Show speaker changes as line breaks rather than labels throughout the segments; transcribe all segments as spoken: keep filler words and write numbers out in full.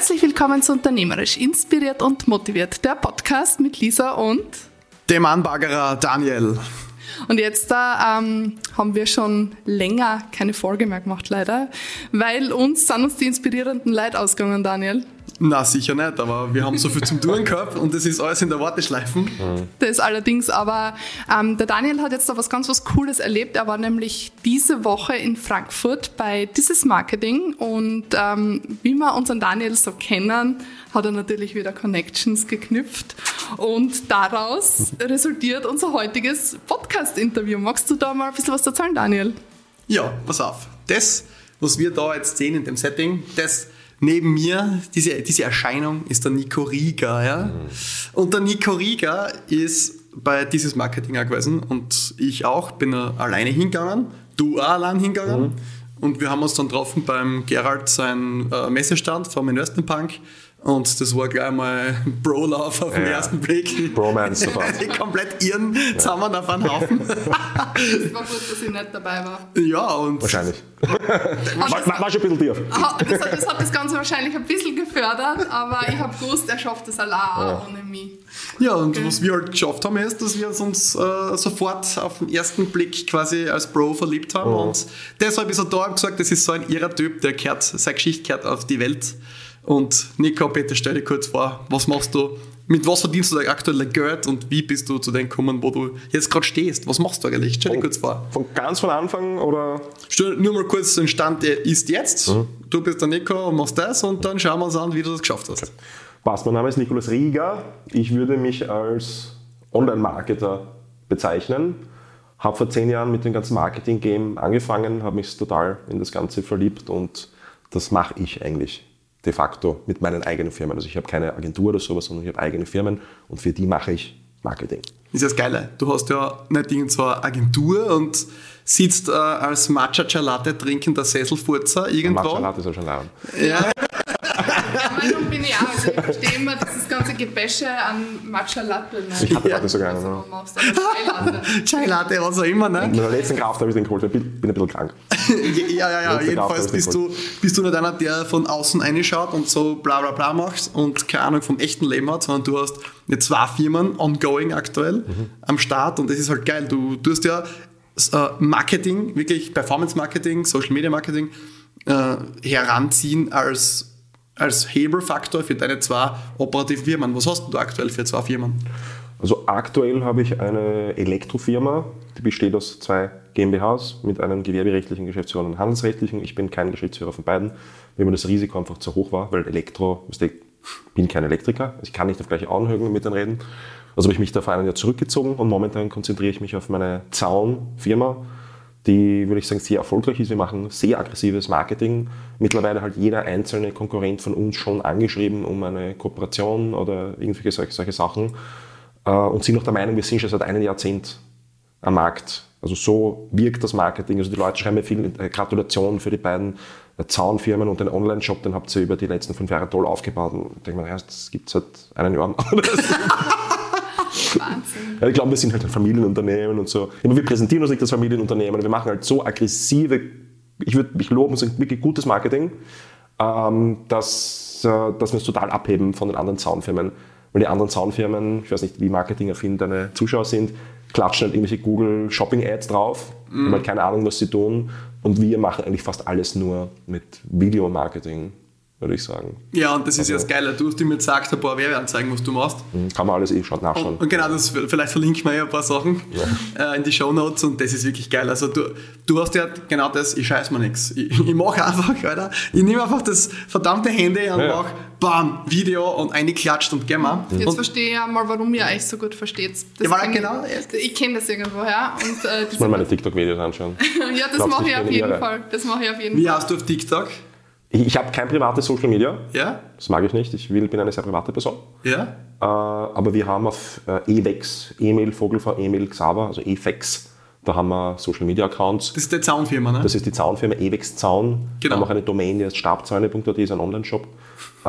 Herzlich willkommen zu Unternehmerisch, inspiriert und motiviert, der Podcast mit Lisa und
dem Anbaggerer Daniel.
Und jetzt da ähm, haben wir schon länger keine Folge mehr gemacht, leider, weil uns sind uns die inspirierenden Leute ausgegangen, Daniel.
Na, sicher nicht, aber wir haben so viel zum Tun gehabt und das ist alles in der Warteschleife. Mhm.
Das allerdings, aber ähm, der Daniel hat jetzt da was ganz was Cooles erlebt. Er war nämlich diese Woche in Frankfurt bei Dieses Marketing und ähm, wie wir unseren Daniel so kennen, hat er natürlich wieder Connections geknüpft und daraus resultiert unser heutiges Podcast-Interview. Magst du da mal ein bisschen was erzählen, Daniel?
Ja, pass auf. Das, was wir da jetzt sehen in dem Setting, das neben mir, diese, diese Erscheinung, ist der Nico Rieger. Ja? Mhm. Und der Nico Rieger ist bei Dieses Marketing auch gewesen und ich auch, bin alleine hingegangen, du auch allein hingegangen. Mhm. Und wir haben uns dann getroffen beim Gerald, sein äh, Messestand vom Investment Punk. Und das war gleich mal ein Bro-Love auf den ja, ersten Blick.
Bromance sofort.
Die komplett irren ja. zusammen auf einen Haufen.
Es war gut, dass ich nicht dabei war.
Ja, und...
Wahrscheinlich. war, war, war schon ein bisschen tief.
Das hat, das hat das Ganze wahrscheinlich ein bisschen gefördert, aber ich habe gewusst, er schafft das allein ja. ohne mich.
Ja, und okay. was wir halt geschafft haben, ist, dass wir uns äh, sofort auf den ersten Blick quasi als Bro verliebt haben. Oh. Und deshalb ist er da und gesagt, das ist so ein irrer Typ, der gehört, seine Geschichte gehört auf die Welt. Und Nico, bitte stell dir kurz vor, was machst du, mit was verdienst du dein aktuelles Geld und wie bist du zu dem gekommen, wo du jetzt gerade stehst? Was machst du eigentlich? Stell dir von, kurz vor.
Von ganz von Anfang oder?
Stell nur mal kurz den Stand, der ist jetzt. Mhm. Du bist der Nico und machst das und dann schauen wir uns an, wie du das geschafft hast.
Okay. Passt, mein Name ist Nikolaus Rieger. Ich würde mich als Online-Marketer bezeichnen. Habe vor zehn Jahren mit dem ganzen Marketing-Game angefangen, habe mich total in das Ganze verliebt und das mache ich eigentlich de facto mit meinen eigenen Firmen. Also ich habe keine Agentur oder sowas, sondern ich habe eigene Firmen und für die mache ich Marketing.
Das ist das Geile. Du hast ja nicht irgend so eine Agentur und sitzt äh, als Matcha Chai Latte trinkender Sesselfurzer irgendwo.
Matcha Latte ist ja schon laut.
Ja.
Meinung bin ich auch. Also ich verstehe immer dieses ganze Gebäsche an Matcha Latte. Ne?
Ich hatte ja. sogar einen.
Also, machst, Chai Latte.
Chai Latte, was auch immer. Ne?
In der letzten Kraft habe ich den geholt. Ich bin ein bisschen krank.
ja, ja, ja. Jedenfalls bist du, bist du nicht einer, der von außen reinschaut und so bla bla bla macht und keine Ahnung vom echten Leben hat, sondern du hast jetzt zwei Firmen ongoing aktuell mhm. am Start und das ist halt geil. Du tust ja Marketing, wirklich Performance Marketing, Social Media Marketing äh, heranziehen als als Hebelfaktor für deine zwei operativen Firmen. Was hast du aktuell für zwei Firmen?
Also aktuell habe ich eine Elektrofirma, die besteht aus zwei GmbHs mit einem gewerberechtlichen Geschäftsführer und einem handelsrechtlichen. Ich bin kein Geschäftsführer von beiden, weil mir das Risiko einfach zu hoch war, weil Elektro, ich bin kein Elektriker, ich kann nicht auf gleiche Augenhöhe mit denen reden. Also habe ich mich da vor einem Jahr zurückgezogen und momentan konzentriere ich mich auf meine Zaun-Firma, die, würde ich sagen, sehr erfolgreich ist. Wir machen sehr aggressives Marketing. Mittlerweile hat jeder einzelne Konkurrent von uns schon angeschrieben um eine Kooperation oder irgendwelche solche, solche Sachen und sind noch der Meinung, wir sind schon seit einem Jahrzehnt am Markt. Also so wirkt das Marketing. Also die Leute schreiben mir viel Gratulation für die beiden Zaunfirmen und den Online-Shop, den habt ihr über die letzten fünf Jahre toll aufgebaut. Und ich denke mir, das gibt es seit einem Jahr.
Wahnsinn.
Ja, ich glaube, wir sind halt ein Familienunternehmen und so. Aber wir präsentieren uns nicht als Familienunternehmen. Wir machen halt so aggressive, ich würde mich loben, so wirklich gutes Marketing, ähm, dass, äh, dass wir uns total abheben von den anderen Zaunfirmen. Weil die anderen Zaunfirmen, ich weiß nicht, wie marketingaffin deine Zuschauer sind, klatschen halt irgendwelche Google Shopping Ads drauf, mm. haben halt keine Ahnung, was sie tun. Und wir machen eigentlich fast alles nur mit Videomarketing, würde ich sagen.
Ja, und das ist
also,
ja das Geile. Du hast mir gesagt, ein paar Werbeanzeigen, was du machst.
Kann man alles eh schon nachschauen.
Und, und genau, das, vielleicht verlinken wir ja ein paar Sachen ja. äh, in die Shownotes und das ist wirklich geil. Also du, du hast ja genau das, ich scheiß mir nichts. Ich, ich mache einfach, Alter, ich nehme einfach das verdammte Handy und ja. mache bam, Video und eingeklatscht und gehen wir.
Jetzt
und
verstehe ich ja mal, warum ihr euch so gut versteht. Das
ja, weil genau,
ich ich kenne das irgendwoher. Und, äh,
ich mal meine TikTok-Videos anschauen.
ja, das mache ich auf jeden Fall. Das mache ich auf jeden
Wie
Fall.
hast du auf TikTok?
Ich, ich habe kein privates Social Media.
Ja?
Das mag ich nicht. Ich will, bin eine sehr private Person.
Ja?
Äh, aber wir haben auf äh, Evex, Emil, Vogelfer, Emil, Xaver, also Efex, da haben wir Social Media Accounts.
Das ist die Zaunfirma, ne?
Das ist die Zaunfirma Evex Zaun.
Genau.
Wir haben auch eine Domain, die heißt stabzäune punkt at, ist ein Online-Shop. Äh,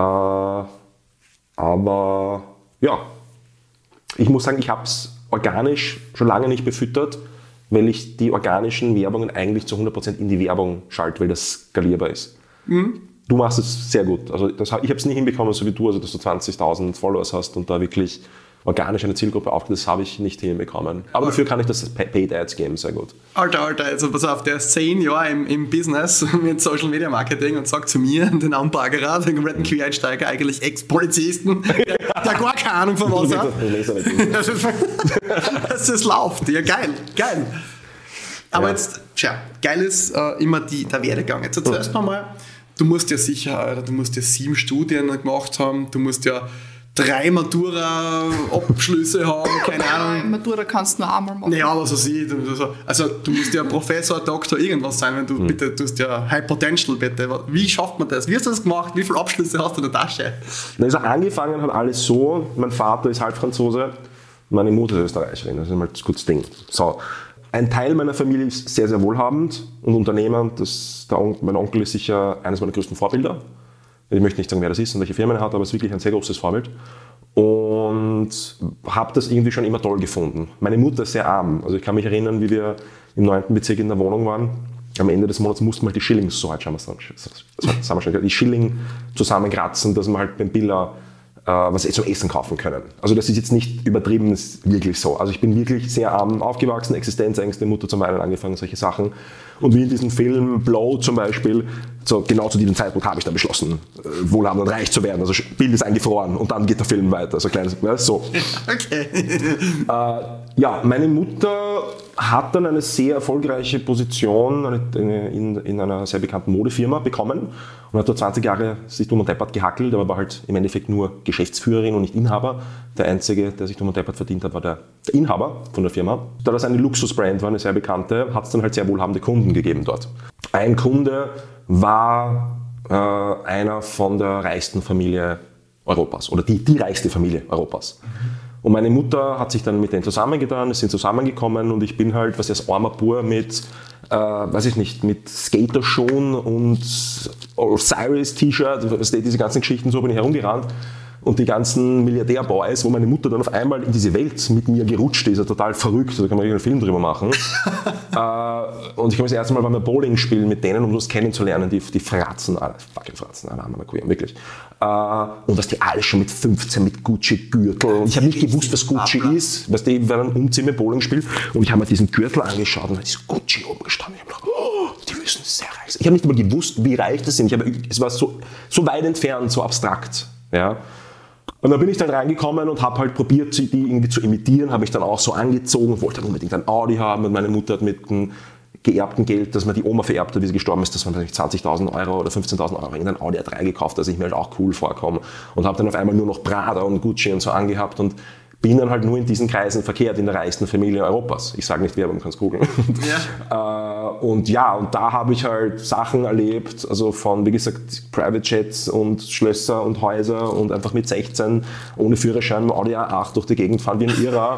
aber ja, ich muss sagen, ich habe es organisch schon lange nicht befüttert, weil ich die organischen Werbungen eigentlich zu hundert Prozent in die Werbung schalte, weil das skalierbar ist.
Mhm.
du machst es sehr gut. Also das, ich habe es nicht hinbekommen, so wie du, also dass du zwanzigtausend Followers hast und da wirklich organisch eine Zielgruppe aufgeht, das habe ich nicht hinbekommen. Aber dafür kann ich das Paid Ads geben, sehr gut.
Alter, Alter, also pass auf, der ist zehn Jahre im, im Business mit Social Media Marketing und sagt zu mir, den Anbaggerer, den kompletten Quereinsteiger, eigentlich Ex-Polizisten, der, der gar keine Ahnung von was hat. Dass das läuft. Ja, geil, geil. Aber ja. jetzt, tja, geil ist äh, immer die, der Werdegang. Jetzt zuerst noch mal, du musst ja sicher, Alter, du musst ja sieben Studien gemacht haben, du musst ja drei Matura-Abschlüsse haben, keine Ahnung.
Matura kannst du nur einmal machen.
Ja, aber so sieht. Also du musst ja Professor, Doktor, irgendwas sein, wenn du mhm. bitte, du hast ja High Potential, bitte. Wie schafft man das? Wie hast du das gemacht? Wie viele Abschlüsse hast du in der Tasche?
Also angefangen hat alles so, mein Vater ist Halbfranzose, meine Mutter ist Österreicherin, das ist mal das gute Ding. So. Ein Teil meiner Familie ist sehr, sehr wohlhabend und Unternehmer. Das, der On- mein Onkel ist sicher eines meiner größten Vorbilder. Ich möchte nicht sagen, wer das ist und welche Firmen er hat, aber es ist wirklich ein sehr großes Vorbild. Und habe das irgendwie schon immer toll gefunden. Meine Mutter ist sehr arm. Also ich kann mich erinnern, wie wir im neunten Bezirk in der Wohnung waren. Am Ende des Monats mussten wir halt die Schillings, so halt schauen wir es dann, die Schilling zusammenkratzen, dass wir halt beim Billa äh, was zum Essen kaufen können. Also das ist jetzt nicht übertrieben, das ist wirklich so. Also ich bin wirklich sehr arm aufgewachsen, Existenzängste, Mutter zum Weinen angefangen, solche Sachen. Und wie in diesem Film Blow zum Beispiel, so genau zu diesem Zeitpunkt habe ich dann beschlossen, wohlhabend und reich zu werden. Also Bild ist eingefroren und dann geht der Film weiter. So kleines, ja, so.
Okay.
Äh, ja, meine Mutter hat dann eine sehr erfolgreiche Position eine, eine, in, in einer sehr bekannten Modefirma bekommen und hat dort zwanzig Jahre sich dumm und deppert gehackelt, aber war halt im Endeffekt nur Geschäftsführerin und nicht Inhaber. Der Einzige, der sich dumm und deppert verdient hat, war der, der Inhaber von der Firma. Da das eine Luxusbrand war, eine sehr bekannte, hat es dann halt sehr wohlhabende Kunden gegeben dort. Ein Kunde war äh, einer von der reichsten Familie Europas oder die, die reichste Familie Europas. Und meine Mutter hat sich dann mit denen zusammengetan, es sind zusammengekommen und ich bin halt, was als armer Bur mit, äh, weiß ich nicht, mit Skaterschuhen und Osiris-T-Shirt, diese ganzen Geschichten, so bin ich herumgerannt. Und die ganzen Milliardärboys, wo meine Mutter dann auf einmal in diese Welt mit mir gerutscht ist, total verrückt, da kann man einen Film drüber machen. äh, und ich habe das erste Mal beim Bowling spielen mit denen, um das kennenzulernen, die, die Fratzen, alle, fucking Fratzen, alle haben wir queer, wirklich. Äh, und dass die alle schon mit fünfzehn mit Gucci-Gürtel, und ich habe nicht gewusst, was Gucci ist, weißt du, wir waren umziehen mit Bowling spielen und ich habe mir diesen Gürtel angeschaut und da ist Gucci oben gestanden. Ich habe gedacht, oh, die müssen sehr reich sein. Ich habe nicht mal gewusst, wie reich das sind. Ich hab, es war so, so weit entfernt, so abstrakt. Ja. Und dann bin ich dann reingekommen und habe halt probiert, die irgendwie zu imitieren, habe mich dann auch so angezogen und wollte dann unbedingt ein Audi haben und meine Mutter hat mit dem geerbten Geld, das mir die Oma vererbt hat, wie sie gestorben ist, das waren vielleicht zwanzigtausend Euro oder fünfzehntausend Euro, irgendein Audi A drei gekauft, dass ich mir halt auch cool vorkomme und habe dann auf einmal nur noch Prada und Gucci und so angehabt und bin dann halt nur in diesen Kreisen verkehrt, in der reichsten Familie Europas. Ich sage nicht wer, aber man kann es googeln. Ja. Und ja, und da habe ich halt Sachen erlebt, also von, wie gesagt, Private Jets und Schlösser und Häuser und einfach mit sechzehn ohne Führerschein im Audi A acht durch die Gegend fahren wie ein Irrer.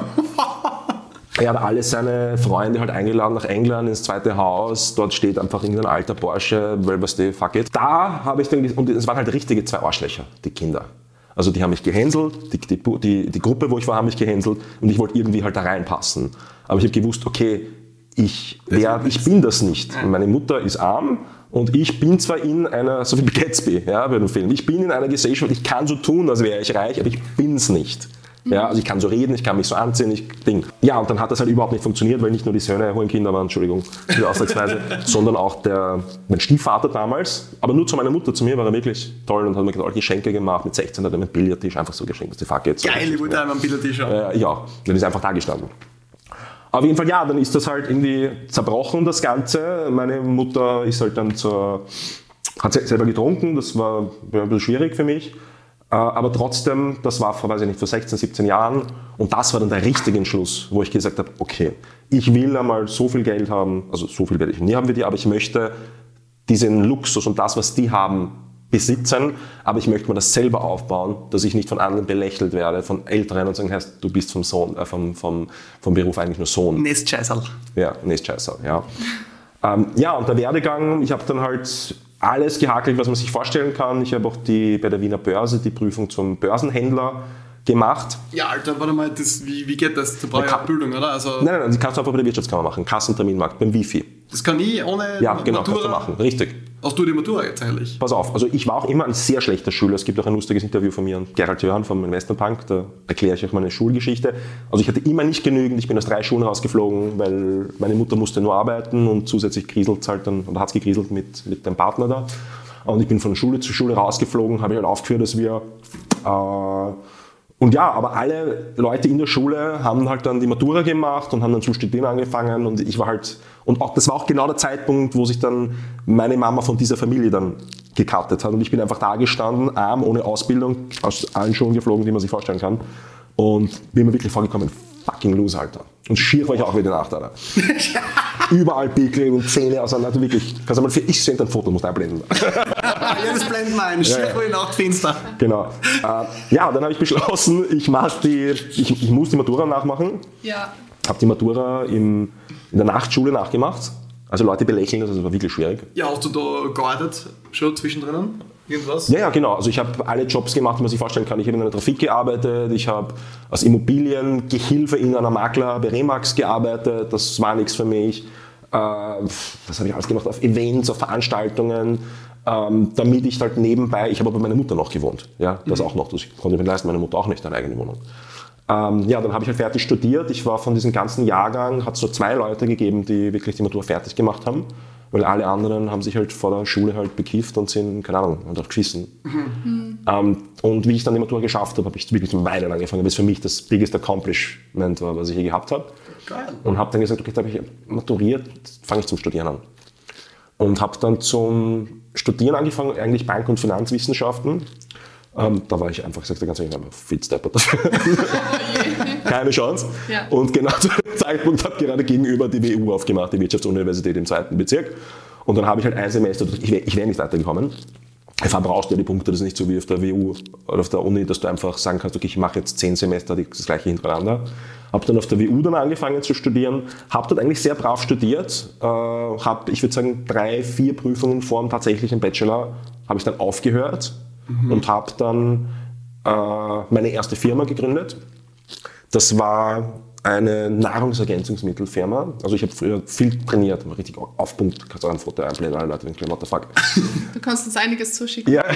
Er hat alle seine Freunde halt eingeladen nach England ins zweite Haus. Dort steht einfach irgendein alter Porsche, weil was die fuck it. Da habe ich dann, und es waren halt richtige zwei Arschlöcher, die Kinder. Also die haben mich gehänselt, die, die, die, die Gruppe, wo ich war, haben mich gehänselt und ich wollte irgendwie halt da reinpassen. Aber ich habe gewusst, okay, ich, wer, ich bin das nicht. Meine Mutter ist arm und ich bin zwar in einer, so wie Gatsby, ja, bei dem Film, ich bin in einer Gesellschaft, ich kann so tun, als wäre ich reich, aber ich bin's nicht. Ja, also ich kann so reden, ich kann mich so anziehen, ich Ding. Ja, und dann hat das halt überhaupt nicht funktioniert, weil nicht nur die Söhne hohen Kinder waren, Entschuldigung für die Ausdrucksweise, sondern auch der, mein Stiefvater damals, aber nur zu meiner Mutter, zu mir war er wirklich toll und hat mir gesagt, Geschenke gemacht, mit sechzehn hat er mir einen Billardtisch einfach so geschenkt, dass die Fuck jetzt.
Geil, ich wollte einmal einen Billardtisch haben.
Äh, ja, dann ist einfach da gestanden. Auf jeden Fall, ja, dann ist das halt irgendwie zerbrochen, das Ganze. Meine Mutter ist halt dann zur, hat selber getrunken, das war ein bisschen schwierig für mich. Aber trotzdem, das war vor, weiß ich nicht, vor sechzehn, siebzehn Jahren und das war dann der richtige Entschluss, wo ich gesagt habe, okay, ich will einmal so viel Geld haben, also so viel werde ich nie haben wie die, aber ich möchte diesen Luxus und das, was die haben, besitzen, aber ich möchte mir das selber aufbauen, dass ich nicht von anderen belächelt werde, von Älteren und sagen, heißt, du bist vom Sohn, äh, vom, vom, vom Beruf eigentlich nur Sohn.
Nestscheißerl.
Ja, Nestscheißerl, ja. ähm, ja, und der Werdegang, ich habe dann halt alles gehackelt, was man sich vorstellen kann. Ich habe auch die, bei der Wiener Börse die Prüfung zum Börsenhändler gemacht.
Ja, Alter, warte mal, das, wie, wie geht das? Du brauchst ja Bildung, oder? Also
nein, nein, die kannst du einfach bei der Wirtschaftskammer machen. Kassenterminmarkt, beim Wifi.
Das kann ich ohne
Ja, genau,
Matura
kannst du machen, richtig.
Hast du die Matura jetzt eigentlich?
Pass auf, also ich war auch immer ein sehr schlechter Schüler. Es gibt auch ein lustiges Interview von mir und Gerald Jörn vom Investmentbank, da erkläre ich euch meine Schulgeschichte. Also ich hatte immer nicht genügend, ich bin aus drei Schulen rausgeflogen, weil meine Mutter musste nur arbeiten und zusätzlich kriselt halt dann, oder hat es gekriselt mit, mit dem Partner da. Und ich bin von Schule zu Schule rausgeflogen, habe ich halt aufgeführt, dass wir... Äh, und ja, aber alle Leute in der Schule haben halt dann die Matura gemacht und haben dann zu studieren angefangen und ich war halt... Und auch, das war auch genau der Zeitpunkt, wo sich dann meine Mama von dieser Familie dann gekartet hat. Und ich bin einfach da gestanden, arm, ohne Ausbildung, aus allen Schulen geflogen, die man sich vorstellen kann. Und bin mir wirklich vorgekommen, fucking Loser, Alter. Und schier war ich auch wieder nach da. Überall Pickel und Zähne auseinander. Also wirklich, kannst du mal für ich sende ein Foto, musst du einblenden.
Ja, das blenden wir ein. Schier war ich nach Finster.
Genau. Äh, ja, dann habe ich beschlossen, ich, mach die, ich, ich muss die Matura nachmachen.
Ja.
Habe die Matura im, in der Nachtschule nachgemacht. Also Leute belächeln das, das war wirklich schwierig.
Ja, hast du da gearbeitet schon zwischendrin? Irgendwas?
Ja, ja, genau. Also ich habe alle Jobs gemacht, die man sich vorstellen kann. Ich habe in einer Trafik gearbeitet, ich habe als Immobiliengehilfe in einer Makler bei Remax gearbeitet, das war nichts für mich. Äh, was habe ich alles gemacht? Auf Events, auf Veranstaltungen, ähm, damit ich halt nebenbei, ich habe aber bei meiner Mutter noch gewohnt. Ja, das mhm. auch noch, das konnte ich mir leisten, meine Mutter auch nicht eine eigene Wohnung. Ähm, ja, dann habe ich halt fertig studiert. Ich war von diesem ganzen Jahrgang, hat es nur zwei Leute gegeben, die wirklich die Matura fertig gemacht haben. Weil alle anderen haben sich halt vor der Schule halt bekifft und sind, keine Ahnung, haben auch geschissen. Mhm. Ähm, und wie ich dann die Matura geschafft habe, habe ich wirklich zum Weinen angefangen, weil es für mich das biggest accomplishment war, was ich je gehabt habe. Geil. Und habe dann gesagt, okay, da habe ich maturiert, fange ich zum Studieren an. Und habe dann zum Studieren angefangen, eigentlich Bank- und Finanzwissenschaften. Ähm, da war ich einfach gesagt, ganz ehrlich, viel steppert dafür. Keine Chance. Ja. Und genau zu dem Zeitpunkt hat gerade gegenüber die W U aufgemacht, die Wirtschaftsuniversität im zweiten Bezirk. Und dann habe ich halt ein Semester, ich wäre ich wär nicht weitergekommen. Einfach brauchst du ja die Punkte, das ist nicht so wie auf der W U oder auf der Uni, dass du einfach sagen kannst, okay, ich mache jetzt zehn Semester das gleiche hintereinander. Habe dann auf der W U dann angefangen zu studieren, habe dort eigentlich sehr brav studiert, äh, habe, ich würde sagen, drei, vier Prüfungen vor dem tatsächlichen Bachelor habe ich dann aufgehört. Mhm. Und habe dann äh, meine erste Firma gegründet. Das war eine Nahrungsergänzungsmittelfirma. Also ich habe früher viel trainiert, war richtig auf Punkt. Kannst du auch ein Foto einblenden, alle Leute denken, what the fuck.
Du kannst uns einiges zuschicken.
Ja.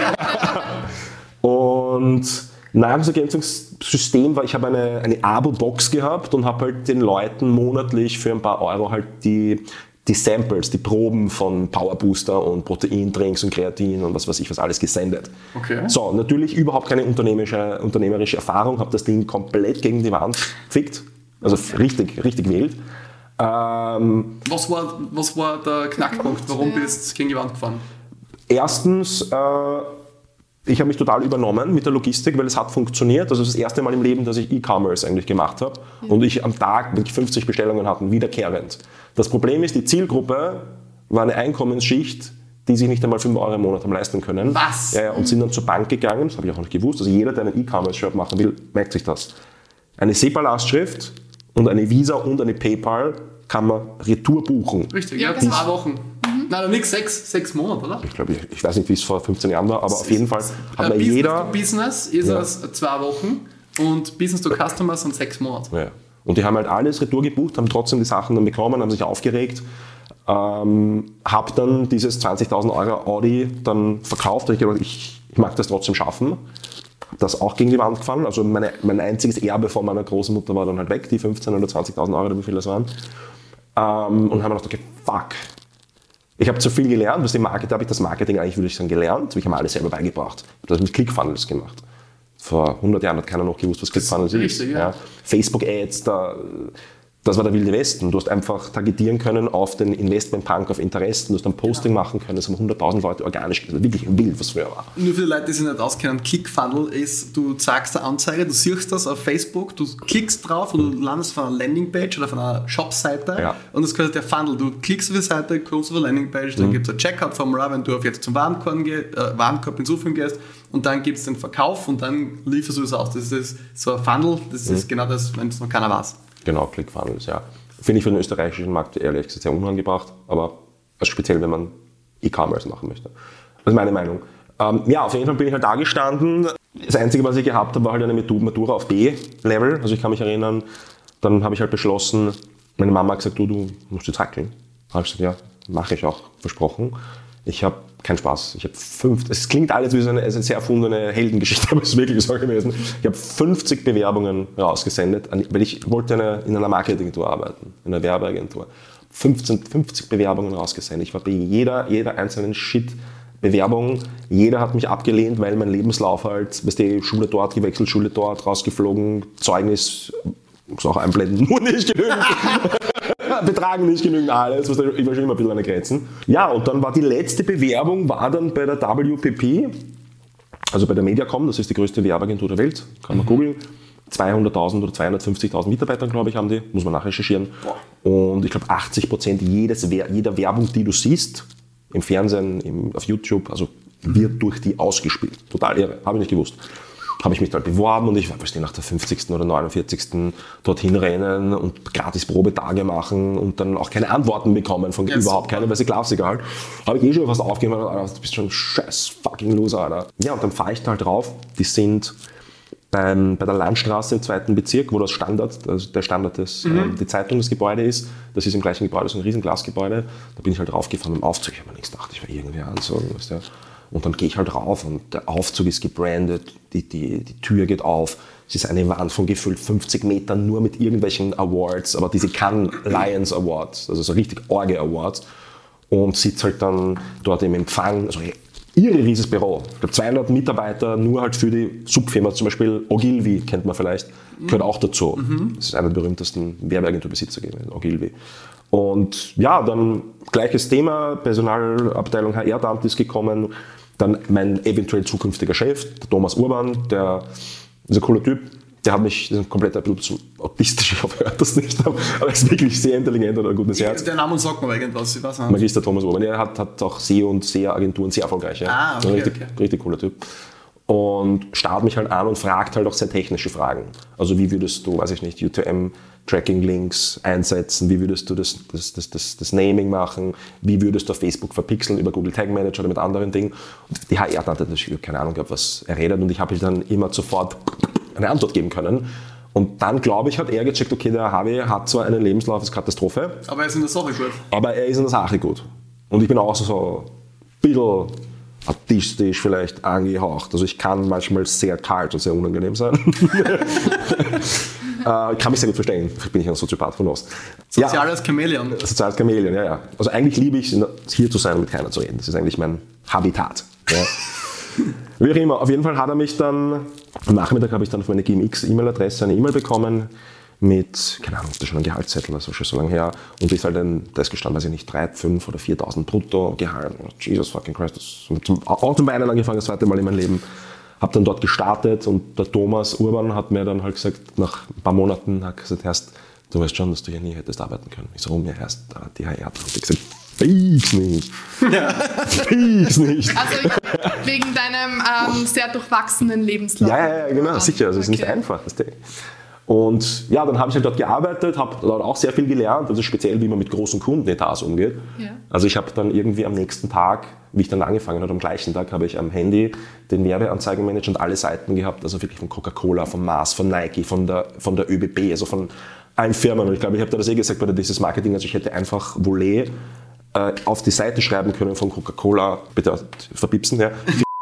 Und Nahrungsergänzungssystem war, ich habe eine, eine Abo-Box gehabt und habe halt den Leuten monatlich für ein paar Euro halt die die Samples, die Proben von Powerbooster und Proteindrinks und Kreatin und was weiß ich was alles gesendet. Okay. So, natürlich überhaupt keine unternehmerische, unternehmerische Erfahrung, habe das Ding komplett gegen die Wand gefickt, also okay. richtig, richtig wild. Ähm,
was, war, was war der Knackpunkt, warum bist du gegen die Wand gefahren?
Erstens, äh, ich habe mich total übernommen mit der Logistik, weil es hat funktioniert. Also das erste Mal im Leben, dass ich E-Commerce eigentlich gemacht habe. Mhm. Und ich am Tag wirklich fünfzig Bestellungen hatten, wiederkehrend. Das Problem ist, die Zielgruppe war eine Einkommensschicht, die sich nicht einmal fünf Euro im Monat haben leisten können.
Was?
Ja, ja, und sind dann zur Bank gegangen, das habe ich auch nicht gewusst. Also jeder, der einen E-Commerce-Shop machen will, merkt sich das. Eine SEPA-Lastschrift und eine Visa und eine PayPal kann man retour buchen.
Richtig, ja, genau. Zwei Wochen. Nein, nicht sechs, sechs Monate, oder?
Ich glaube, ich, ich weiß nicht, wie es vor fünfzehn Jahren war, aber auf jeden Fall hat man
Business
jeder...
to Business ist ja. es zwei Wochen und Business to Customer sind sechs Monate.
Ja. Und die haben halt alles retour gebucht, haben trotzdem die Sachen dann bekommen, haben sich aufgeregt. Ähm, habe dann dieses zwanzigtausend Euro Audi dann verkauft. Ich gedacht, ich, ich mag das trotzdem schaffen. Das auch gegen die Wand gefallen. Also meine, mein einziges Erbe von meiner Großmutter war dann halt weg, die fünfzehntausend oder zwanzigtausend Euro, oder wie viel das waren. Ähm, und haben mir gedacht, okay, fuck. Ich habe zu viel gelernt, was die Marketing, habe ich das Marketing eigentlich, würde ich sagen, gelernt. Ich habe mir alles selber beigebracht. Ich habe das mit ClickFunnels gemacht. Vor hundert Jahren hat keiner noch gewusst, was ClickFunnels ist. Richtig, ja. Ja. Facebook-Ads, da, das war der wilde Westen. Du hast einfach targetieren können auf den Investmentpunk, auf Interessen. Du hast ein Posting ja. machen können, das haben hunderttausend Leute organisch gesehen. Wirklich wild, was früher war.
Nur für die Leute, die sich nicht auskennen, ClickFunnel ist, du zeigst eine Anzeige, du siehst das auf Facebook, du klickst drauf und du landest von einer Landingpage oder von einer Shopseite ja. und das ist quasi der Funnel. Du klickst auf die Seite, kommst auf eine Landingpage, dann mhm. gibt es ein Checkout-Formular, wenn du auf jetzt zum Warenkorb, geht, äh, Warenkorb hinzufügen gehst und dann gibt es den Verkauf und dann lieferst du es aus. Das ist so ein Funnel, das ist mhm. genau das, wenn es noch keiner weiß.
Genau, ClickFunnels, ja. Finde ich für den österreichischen Markt ehrlich gesagt sehr unangebracht, aber also speziell, wenn man E-Commerce machen möchte. Das ist meine Meinung. Ähm, ja, auf jeden Fall bin ich halt da gestanden. Das Einzige, was ich gehabt habe, war halt eine Matura auf B-Level. Also ich kann mich erinnern, dann habe ich halt beschlossen, meine Mama hat gesagt, du, du musst jetzt hackeln. Habe ich gesagt, ja, mache ich auch, versprochen. Ich habe keinen Spaß. Ich habe fünf, es klingt alles wie so eine, eine sehr erfundene Heldengeschichte, aber es ist wirklich so gewesen. Ich habe fünfzig Bewerbungen rausgesendet, weil ich wollte eine, in einer Marketingagentur arbeiten, in einer Werbeagentur. fünfzehn, fünfzig Bewerbungen rausgesendet. Ich war bei jeder, jeder einzelnen Shit-Bewerbung. Jeder hat mich abgelehnt, weil mein Lebenslauf halt, weißt du, Schule dort gewechselt, Schule dort, rausgeflogen, Zeugnis, muss auch einblenden, nur nicht genügend. Betragen nicht genügend alles, ich war schon immer ein bisschen an den Grenzen. Ja, und dann war die letzte Bewerbung, war dann bei der W P P, also bei der Mediacom, das ist die größte Werbeagentur der Welt, kann man mhm. googeln. zweihunderttausend oder zweihundertfünfzigtausend Mitarbeiter, glaube ich, haben die, muss man nachrecherchieren. Und ich glaube, achtzig Prozent jedes, jeder Werbung, die du siehst, im Fernsehen, im, auf YouTube, also wird durch die ausgespielt. Total irre, habe ich nicht gewusst. Habe ich mich da beworben und ich war nach der fünfzigsten oder neunundvierzigsten dorthin rennen und gratis Probetage machen und dann auch keine Antworten bekommen von yes. überhaupt keinen, weil sie Klassiker halt. Habe ich eh schon fast aufgegeben und gedacht, du bist schon ein scheiß fucking Loser, Alter. Ja, und dann fahre ich da halt drauf. Die sind beim, bei der Landstraße im zweiten Bezirk, wo das Standard, also der Standard des, mhm. ähm, die Zeitung, das Gebäude ist. Das ist im gleichen Gebäude, so ein riesen Glasgebäude. Da bin ich halt raufgefahren mit dem Aufzug. Ich habe mir nichts gedacht, ich war irgendwie anzogen, weißt du. Und dann gehe ich halt rauf und der Aufzug ist gebrandet, die, die, die Tür geht auf. Es ist eine Wand von gefühlt fünfzig Metern nur mit irgendwelchen Awards, aber diese Cannes Lions Awards, also so richtig Orge Awards. Und sitze halt dann dort im Empfang, also irre riesiges Büro. Ich glaube zweihundert Mitarbeiter nur halt für die Subfirma, zum Beispiel Ogilvy kennt man vielleicht, gehört auch dazu. Mhm. Das ist einer der berühmtesten Werbeagenturbesitzer gewesen, Ogilvy. Und ja, dann gleiches Thema, Personalabteilung H R-Damt ist gekommen, dann mein eventuell zukünftiger Chef, der Thomas Urban, der ist ein cooler Typ, der hat mich, das ist ein kompletter autistisch, ich hoffe, er hört das nicht, aber er ist wirklich sehr intelligent und ein gutes Herz.
Der Name sagt mir irgendwas, ich weiß nicht.
Magister Thomas Urban, er hat, hat auch S E O und S E A-Agenturen, sehr erfolgreich. Ja.
Ah, okay,
richtig,
okay.
richtig cooler Typ. Und starrt mich halt an und fragt halt auch sehr technische Fragen. Also wie würdest du, weiß ich nicht, U T M-Tracking-Links einsetzen, wie würdest du das, das, das, das, das Naming machen, wie würdest du auf Facebook verpixeln über Google Tag Manager oder mit anderen Dingen. Und die H R hatte natürlich keine Ahnung gehabt, was er redet und ich habe dann immer sofort eine Antwort geben können. Und dann, glaube ich, hat er gecheckt, okay, der Harvey hat zwar einen Lebenslauf als Katastrophe.
Aber er ist in der Sache gut.
Aber er ist in der Sache gut. Und ich bin auch so, so ein bisschen autistisch vielleicht angehaucht. Also ich kann manchmal sehr kalt und sehr unangenehm sein. äh, ich kann mich sehr gut verstehen. Vielleicht bin ich ein Soziopath von uns.
Soziales ja, Chamäleon.
Soziales Chamäleon, ja, ja. Also eigentlich liebe ich es, hier zu sein und mit keiner zu reden. Das ist eigentlich mein Habitat. Ja. Wie auch immer, auf jeden Fall hat er mich dann, am Nachmittag habe ich dann auf meine G M X-E-Mail-Adresse eine E-Mail bekommen mit, keine Ahnung, das ist schon ein Gehaltszettel, also schon so lange her. Und ist halt ein, da ist gestanden, weiß ich nicht, drei, fünf oder viertausend brutto Gehalt. Jesus fucking Christ, das zum, auch zum Weinen angefangen, das zweite Mal in meinem Leben. Hab dann dort gestartet und der Thomas Urban hat mir dann halt gesagt, nach ein paar Monaten, hat gesagt, Herst, du weißt schon, dass du hier nie hättest arbeiten können. Ich so, oh, mir erst die H R. Und ich gesagt, fix nicht.
Ja.
Fix nicht.
Also wegen deinem ähm, sehr durchwachsenen Lebenslauf.
Ja, ja, ja, genau, sicher. Also es ist nicht einfach. Das Ding. Und ja, dann habe ich halt dort gearbeitet, habe dort auch sehr viel gelernt, also speziell, wie man mit großen Kundenetats umgeht. Ja. Also ich habe dann irgendwie am nächsten Tag, wie ich dann angefangen habe, am gleichen Tag habe ich am Handy den Werbeanzeigenmanager und alle Seiten gehabt, also wirklich von Coca-Cola, von Mars, von Nike, von der, von der ÖBB, also von allen Firmen. Und ich glaube, ich habe da das eh gesagt bei der This is Marketing, also ich hätte einfach Volet äh, auf die Seite schreiben können von Coca-Cola, bitte verpipsen, ja.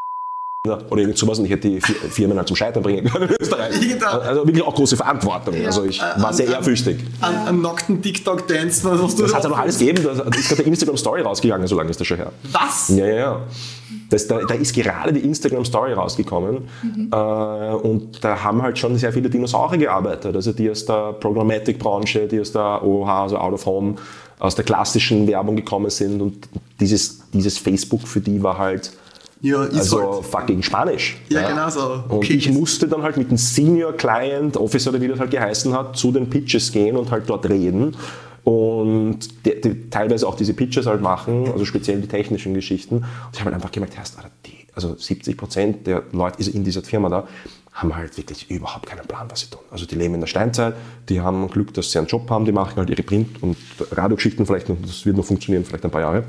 Oder irgend sowas und ich hätte die Firmen halt zum Scheitern bringen können in Österreich. Also wirklich auch große Verantwortung. Ja. Also ich war sehr ehrfürchtig.
An, an nackten TikTok-Dance, was du
das hat es ja noch alles gegeben. Da ist gerade der Instagram-Story rausgegangen, so lange ist das schon her.
Was?
Ja, ja, ja. Das, da, da ist gerade die Instagram-Story rausgekommen mhm. äh, und da haben halt schon sehr viele Dinosaurier gearbeitet. Also die aus der Programmatic-Branche, die aus der O O H, also Out of Home, aus der klassischen Werbung gekommen sind und dieses, dieses Facebook für die war halt
Ja,
also
halt.
fucking Spanisch.
Ja, ja. genau so.
Okay. Und ich musste dann halt mit dem Senior Client Officer, oder wie das halt geheißen hat, zu den Pitches gehen und halt dort reden. Und die, die, teilweise auch diese Pitches halt machen, also speziell die technischen Geschichten. Und ich habe halt einfach gemerkt, die, also siebzig Prozent der Leute in dieser Firma da haben halt wirklich überhaupt keinen Plan, was sie tun. Also die leben in der Steinzeit, die haben Glück, dass sie einen Job haben, die machen halt ihre Print- und Radiogeschichten vielleicht noch, das wird noch funktionieren, vielleicht ein paar Jahre.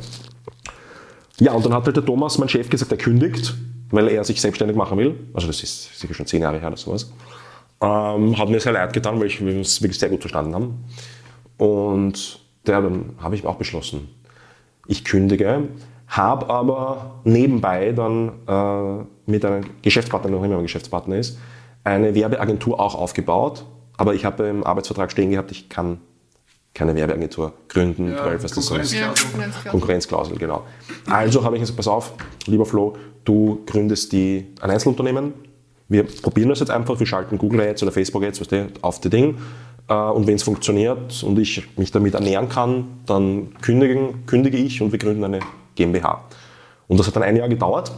Ja, und dann hat halt der Thomas, mein Chef, gesagt, er kündigt, weil er sich selbstständig machen will. Also das ist sicher schon zehn Jahre her oder sowas. Ähm, hat mir sehr leid getan, weil ich, wir uns wirklich sehr gut verstanden haben. Und ja, dann habe ich auch beschlossen, ich kündige, habe aber nebenbei dann äh, mit einem Geschäftspartner, der noch immer ein Geschäftspartner ist, eine Werbeagentur auch aufgebaut. Aber ich habe im Arbeitsvertrag stehen gehabt, ich kann keine Werbeagentur gründen,
Ja,
weil was das so ist.
Ja, Konkurrenzklausel.
Konkurrenzklausel, genau. Also habe ich gesagt, pass auf, lieber Flo, du gründest die, ein Einzelunternehmen. Wir probieren das jetzt einfach, wir schalten Google Ads oder Facebook Ads weißt du, auf die Ding. Und wenn es funktioniert und ich mich damit ernähren kann, dann kündigen, kündige ich und wir gründen eine GmbH. Und das hat dann ein Jahr gedauert,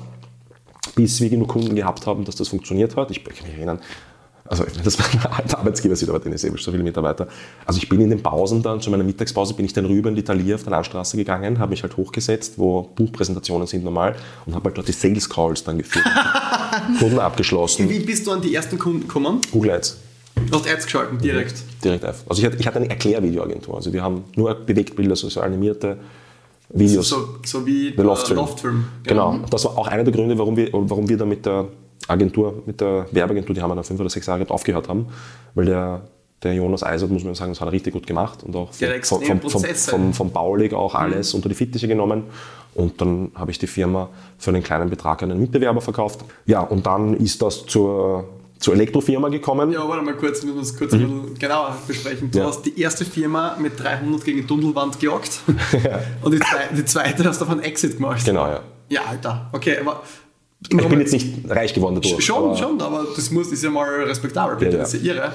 bis wir genug Kunden gehabt haben, dass das funktioniert hat. Ich kann mich erinnern, also das war mein alter Arbeitsgeber, aber den ist eben so viele Mitarbeiter. Also ich bin in den Pausen dann, zu meiner Mittagspause, bin ich dann rüber in die Thalia auf der Landstraße gegangen, habe mich halt hochgesetzt, wo Buchpräsentationen sind normal und habe halt dort die Sales Calls dann geführt. Kunden abgeschlossen.
Wie bist du an die ersten Kunden gekommen?
Google Ads.
Du hast Ads geschalten, direkt.
Direkt einfach. Also ich hatte, ich hatte eine Erklärvideoagentur. Also wir haben nur Bewegtbilder, so, so animierte Videos.
So, so wie
der Loftfilm.
Loftfilm.
Genau. Das war auch einer der Gründe, warum wir, warum wir da mit der Agentur, mit der Werbeagentur, die haben wir dann fünf oder sechs Jahre aufgehört haben, weil der, der Jonas Eisert, muss man sagen, das hat er richtig gut gemacht und auch vom, vom, vom, vom, vom Baulig auch alles mhm. unter die Fittiche genommen. Und dann habe ich die Firma für einen kleinen Betrag an einen Mitbewerber verkauft. Ja, und dann ist das zur, zur Elektrofirma gekommen.
Ja, warte mal kurz, wir müssen das kurz mhm. ein bisschen genauer besprechen. Du ja. hast die erste Firma mit dreihundert gegen die Tunnelwand gejagt ja. und die, zwei, die zweite hast du auf einen Exit gemacht.
Genau, ja.
Ja, Alter, okay, aber...
Ich bin jetzt nicht reich geworden dadurch.
Schon,
aber
schon, aber das muss, ist ja mal respektabel, bitte,
ja, ja.
das ist ja irre.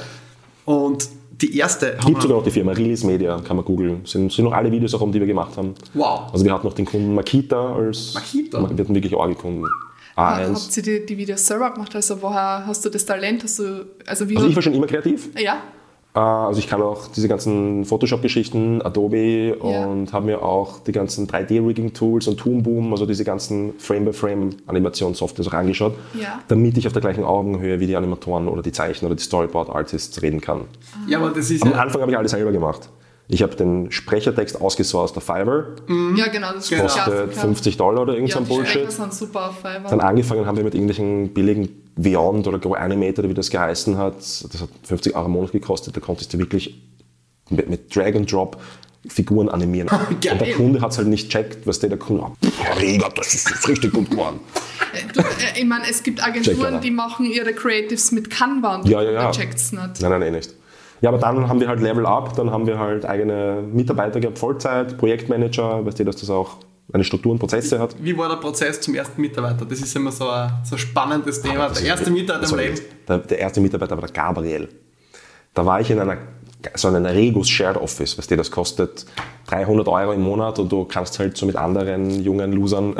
Und die erste...
Gibt sogar noch die Firma, Release Media, kann man googeln. Sind, sind noch alle Videos auch, die wir gemacht haben.
Wow.
Also wir hatten noch den Kunden Makita als...
Makita?
Wir hatten wirklich Orgelkunden. A eins.
Habt ihr die, die Videos selber gemacht? Also woher hast du das Talent? Hast du, also wie
also ich war schon immer kreativ.
Ja.
Also ich kann auch diese ganzen Photoshop-Geschichten, Adobe ja. und habe mir auch die ganzen drei D-Rigging-Tools und Toon Boom, also diese ganzen Frame-by-Frame-Animationssoftware auch angeschaut,
ja.
damit ich auf der gleichen Augenhöhe wie die Animatoren oder die Zeichner oder die Storyboard-Artists reden kann.
Ja, aber das ist
Am
ja
Anfang habe ich alles selber gemacht. Ich habe den Sprechertext ausgesourced auf Fiverr.
Mhm. Ja, genau. Das
kostet
genau.
fünfzig Dollar oder irgend so ein
ja,
Bullshit.
Das sind super auf Fiverr.
Dann angefangen haben wir mit irgendwelchen billigen Beyond oder Go Animator, wie das geheißen hat. Das hat fünfzig Euro im Monat gekostet. Da konntest du wirklich mit, mit Drag and Drop Figuren animieren. Und der Kunde hat es halt nicht checkt, was der, der Kunde, Herr Rieger, das ist jetzt richtig gut geworden.
Du, äh, ich meine, es gibt Agenturen, die machen ihre Creatives mit Canva und
ja, ja, ja.
checkt es nicht.
Nein, nein, eh nicht. Ja, aber dann haben wir halt Level Up, dann haben wir halt eigene Mitarbeiter gehabt, Vollzeit, Projektmanager, weißt du, dass das auch eine Struktur und Prozesse hat.
Wie war der Prozess zum ersten Mitarbeiter? Das ist immer so ein, so ein spannendes Thema. Der erste Mitarbeiter im Leben.
Der, der erste Mitarbeiter war der Gabriel. Da war ich in einer, so einem Regus Shared Office, weißt du, das kostet dreihundert Euro im Monat und du kannst halt so mit anderen jungen Losern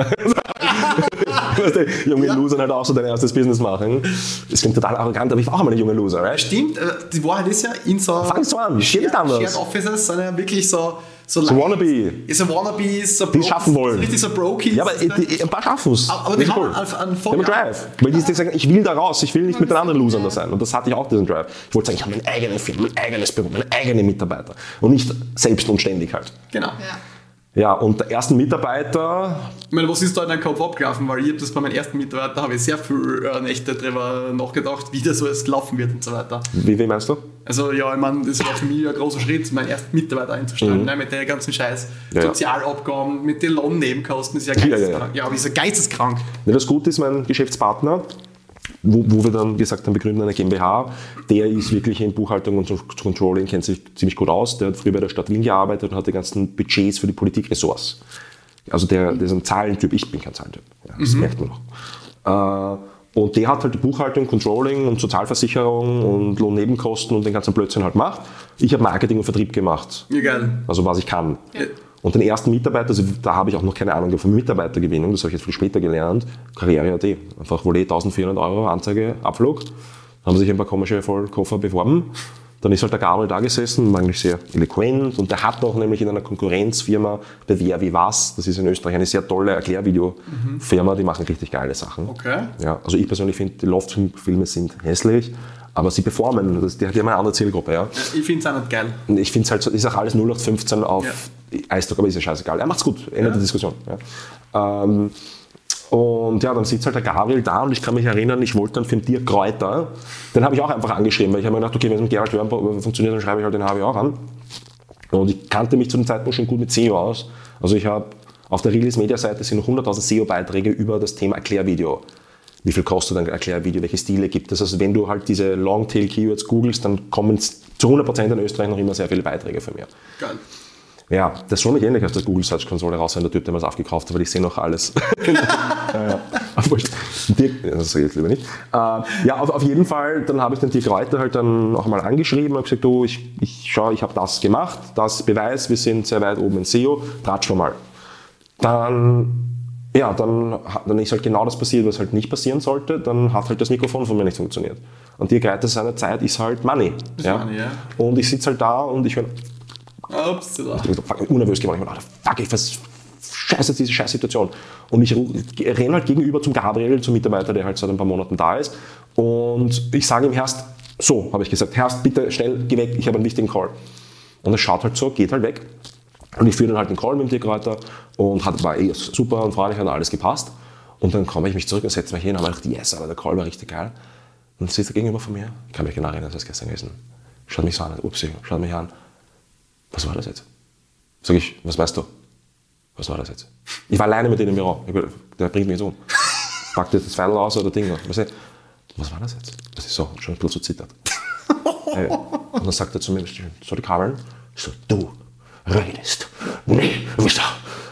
weißt du, junge ja. Losern halt auch so dein erstes Business machen. Das klingt total arrogant, aber ich war auch mal ein junger Loser, right?
Stimmt, die Wahrheit ist ja, in so
Fang so an, Shared,
Shared Offices sind ja wirklich so so,
so Wannabe.
So Wannabes, so
die es schaffen wollen.
So richtig so Brokies.
Ja, aber die, die, ein paar schaffen es.
Aber die haben einen, einen,
einen Drive. Weil die sagen, ich will da raus, ich will nicht mit den anderen Losern da sein. Und das hatte ich auch, diesen Drive. Ich wollte sagen, ich habe meinen eigenen Firma, mein eigenes Büro, meine eigenen Mitarbeiter. Und nicht selbst und ständig halt.
Genau.
Ja.
Ja, und der erste Mitarbeiter...
Ich meine, was ist da in deinem Kopf abgelaufen? Weil ich habe das bei meinem ersten Mitarbeiter, habe ich sehr viel äh, Nächte darüber nachgedacht, wie das alles laufen wird und so weiter.
Wie, wie meinst du?
Also ja, ich meine, das war für mich ein großer Schritt, meinen ersten Mitarbeiter einzustellen, mhm. ne, mit den ganzen Scheiß
ja,
Sozialabgaben, mit den Lohnnebenkosten, das ist ja geisteskrank. Ja, ja, ja. ja, aber ist ja geisteskrank.
Ja, das Gute ist, mein Geschäftspartner, Wo, wo wir dann gesagt haben, wir gründen eine GmbH, der ist wirklich in Buchhaltung und Controlling, kennt sich ziemlich gut aus. Der hat früher bei der Stadt Wien gearbeitet und hat die ganzen Budgets für die Politikressorts. Also der, der ist ein Zahlentyp, ich bin kein Zahlentyp, ja, das mhm. merkt man noch. Äh, und der hat halt die Buchhaltung, Controlling und Sozialversicherung und Lohnnebenkosten und den ganzen Blödsinn halt gemacht. Ich habe Marketing und Vertrieb gemacht.
Ja, geil.
Also was ich kann.
Ja.
Und den ersten Mitarbeiter, also da habe ich auch noch keine Ahnung von Mitarbeitergewinnung, das habe ich jetzt viel später gelernt, Karriere punkt at, einfach Volley eintausendvierhundert Euro, Anzeige, Abflug, da haben sich ein paar komische Vollkoffer beworben, dann ist halt der Gabriel da gesessen, war eigentlich sehr eloquent und der hat noch nämlich in einer Konkurrenzfirma bei Wer wie was, das ist in Österreich eine sehr tolle Erklärvideofirma, die machen richtig geile Sachen.
Okay.
Ja, also ich persönlich finde, die Loftfilme sind hässlich, aber sie performen, das, die, die haben eine andere Zielgruppe. Ja.
Ich finde es auch nicht geil.
Ich finde es halt so, ist auch alles null acht fünfzehn auf
ja.
Eisdruck, aber ist ja scheißegal. Er macht's gut, Ende
ja.
der Diskussion. Ja. Ähm, und ja, dann sitzt halt der Gabriel da und ich kann mich erinnern, ich wollte dann für den Dirk Kräuter, den habe ich auch einfach angeschrieben, weil ich habe mir gedacht, okay, wenn es mit Gerald Hörn funktioniert, dann schreibe ich halt den H W auch an. Und ich kannte mich zu dem Zeitpunkt schon gut mit S E O aus. Also ich habe auf der Release Media Seite sind noch hunderttausend S E O-Beiträge über das Thema Erklärvideo. Wie viel kostet ein Erklärvideo, welche Stile gibt es? Also wenn du halt diese Longtail-Keywords googelst, dann kommen zu hundert Prozent in Österreich noch immer sehr viele Beiträge von mir.
Geil.
Ja, das soll mich ähnlich aus der Google Search Konsole raus sein, der Typ, der mir das aufgekauft hat, weil ich sehe noch alles. ja, ja. Das sage ich jetzt lieber nicht. Äh, ja, auf, auf jeden Fall, dann habe ich den Dirk Reuter halt dann auch mal angeschrieben und gesagt, du, ich, ich schau, ich habe das gemacht, das ist Beweis, wir sind sehr weit oben in S E O, tratsch schon mal. Dann, ja, dann, dann ist halt genau das passiert, was halt nicht passieren sollte, dann hat halt das Mikrofon von mir nicht funktioniert. Und Dirk Reuter seiner Zeit ist halt Money.
Ist
ja?
Money, ja.
Und ich sitze halt da und ich höre,
Ups,
ich bin so fucking unnervös geworden. Ich dachte, fuck, ich was scheiße diese scheiß Situation. Und ich renne halt gegenüber zum Gabriel, zum Mitarbeiter, der halt seit ein paar Monaten da ist. Und ich sage ihm, Herrst, so, habe ich gesagt, Herrst, bitte schnell, geh weg, ich habe einen wichtigen Call. Und er schaut halt so, geht halt weg. Und ich führe dann halt den Call mit dem Dirk Reuter und hat, war eh super und freundlich, hat alles gepasst. Und dann komme ich mich zurück und setze mich hin und habe gedacht, yes, aber der Call war richtig geil. Und sitzt er gegenüber von mir, ich kann mich genau erinnern, das ist gestern gewesen. Schaut mich so an, upsi, schaut mich an. Was war das jetzt? Sag ich, was weißt du? Was war das jetzt? Ich war alleine mit denen im Büro. Ich, der bringt mich jetzt um. Packt jetzt das Final aus oder Ding. Was war das jetzt? Das ist so, schon ein bisschen so zittert. Und dann sagt er zu mir, so die Kabeln. Ich so, du redest nie wieder.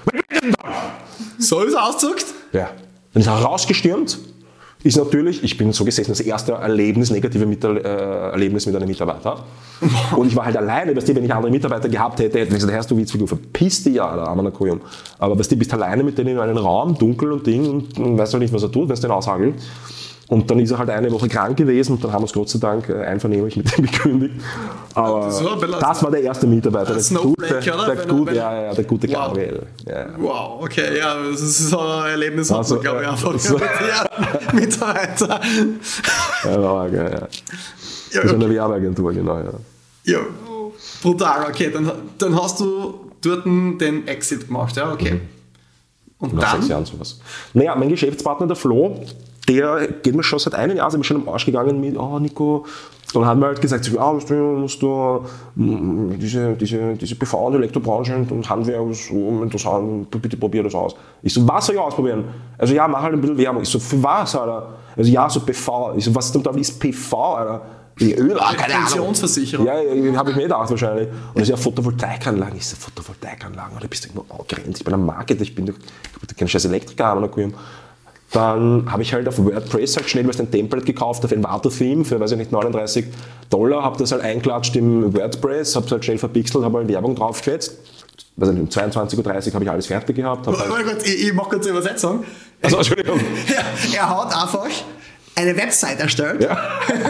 So ist er ausgezuckt?
Ja. Dann ist er rausgestürmt. Ist natürlich, ich bin so gesessen, das erste Erlebnis, negative Mit äh, Erlebnis mit einem Mitarbeiter. Und ich war halt alleine, weißt du, wenn ich andere Mitarbeiter gehabt hätte, hätte ich gesagt, Herrst du Witzfigur, verpiss dich ja, der arme Nakoyum. Aber weißt du, bist alleine mit denen in einem Raum, dunkel und Ding, und, und weißt halt nicht, was er tut, wenn es den aushagelt. Und dann ist er halt eine Woche krank gewesen und dann haben wir es Gott sei Dank einvernehmlich mit ihm gekündigt. Aber das war, das war der erste Mitarbeiter, der gute, der, gute, ja, ja, der gute
wow.
Gabriel. Ja.
Wow, okay, ja, das ist so ein Erlebnis,
also,
glaube ich, einfach
so,
mit Mitarbeiter.
Ja, war geil, ja. Das ist eine Werbeagentur, genau, ja.
Ja, brutal, okay, dann, dann hast du dort den Exit gemacht, ja, okay.
Mhm.
Und
Nach
dann?
sechs Jahren sowas. Naja, mein Geschäftspartner, der Flo, der geht mir schon seit einem Jahr, sind wir schon am Arsch gegangen mit, oh Nico, und hat mir halt gesagt, so, ah, du musst du diese, diese, diese P V- und Elektrobranche und Handwerk so interessant, bitte probier das aus. Ich so, was soll ich ausprobieren? Also ja, mach halt ein bisschen Werbung. Ich so, für was, Alter? Also ja, so P V. Ich so, was zum Teufel ist P V, Alter? Die Öl, ah, keine Ahnung.
Pensionsversicherung.
Ja, ja habe ich mir gedacht wahrscheinlich. Und das ist ja Photovoltaikanlagen. Ich so, Photovoltaikanlagen, oder bist du nur angrenzt? Ich bin am Market, ich bin doch kein scheiß Elektriker haben. Dann habe ich halt auf WordPress halt schnell was ein Template gekauft auf Envato-Theme für, weiß ich nicht, neununddreißig Dollar, habe das halt einklatscht im WordPress, habe es halt schnell verpixelt, habe halt Werbung draufgesetzt. Also um zweiundzwanzig Uhr dreißig habe ich alles fertig gehabt.
Oh,
halt
oh Gott, ich, ich mache kurz eine Übersetzung.
Also, Entschuldigung.
er, er hat einfach eine Website erstellt.
Ja.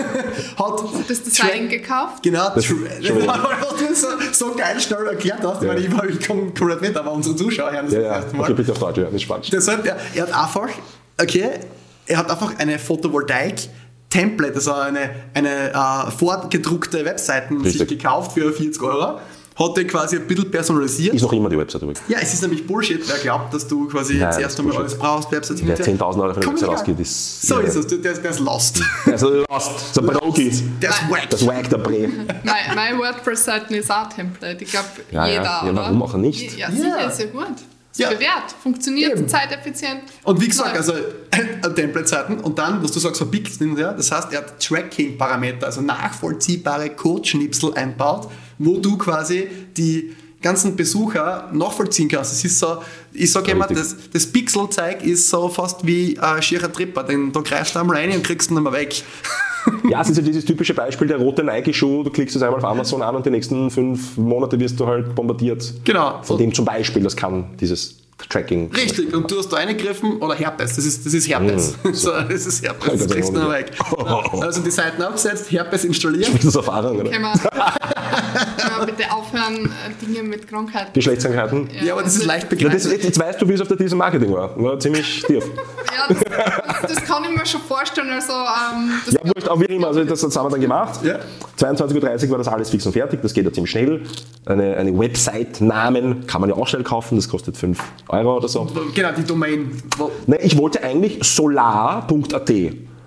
Hat
das Design gekauft.
Genau,
das,
das, das so, so geil schnell erklärt hast, ja. Weil ich, ich komme komplett mit, aber unsere Zuschauer hören das
ja,
das
ja.
erste Mal.
Okay, bitte auf Deutsch, ja, das ist spannend.
Deshalb, er, er hat einfach, okay, er hat einfach eine Photovoltaik-Template, also eine, eine uh, vorgedruckte Webseiten
Richtig.
sich gekauft für vierzig Euro. Hat die quasi ein bisschen personalisiert.
Ist noch immer die Website übrigens.
Ja, es ist nämlich Bullshit, wer glaubt, dass du quasi
Nein,
zuerst einmal alles brauchst, Website
Wer zehntausend Euro für eine
Komm,
Website
ja.
ausgeht, ist...
So
ja.
ist es, der, der, der ist lost.
Der ist lost, der Broki.
Der ist wack.
Das Wack, der Bre.
Meine, meine WordPress-Seiten ist auch Template. Ich glaube,
Ja,
jeder,
ja. Ja,
oder?
warum auch nicht?
Ja, sicher,
Ja.
ist ja gut. Ist
Ja.
bewährt, funktioniert,
Eben.
zeiteffizient.
Und wie gesagt,
Läuft.
also Template-Seiten und dann, was du sagst, verpixelt, ja, das heißt, er hat Tracking-Parameter, also nachvollziehbare Codeschnipsel einbaut, wo du quasi die ganzen Besucher nachvollziehen kannst. Das ist so, ich sage immer, das, das Pixel-Zeug ist so fast wie ein schierer Tripper, den da greifst du einmal rein und kriegst ihn nicht mehr weg.
Ja, es ist ja dieses typische Beispiel, der rote Nike-Schuh, du klickst es einmal auf Amazon an und die nächsten fünf Monate wirst du halt bombardiert.
Genau.
Von dem zum Beispiel, das kann dieses Tracking.
Richtig, und du hast da eingegriffen, oder Herpes, das ist, das ist Herpes. Mm. So, das ist Herpes, das kriegst du nicht mehr weg. Also die Seiten abgesetzt, Herpes installiert.
Spielst du das Erfahrung, oder?
Können wir, können wir bitte aufhören, Dinge mit Krankheiten?
Geschlechtskrankheiten?
Ja, aber das ist leicht
Ja, das,
begrenzt.
jetzt weißt du, wie es auf der Diesel Marketing war. War ziemlich tief.
Ja, das, das, das kann ich mir schon vorstellen. Also, ähm, das
Ja, wurscht, auch wie immer, also das, das haben wir dann gemacht.
Ja.
zweiundzwanzig Uhr dreißig war das alles fix und fertig, das geht ja ziemlich schnell. Eine, eine Website-Namen kann man ja auch schnell kaufen, das kostet fünf Euro oder so.
Genau, die Domain.
Ne, ich wollte eigentlich solar punkt a t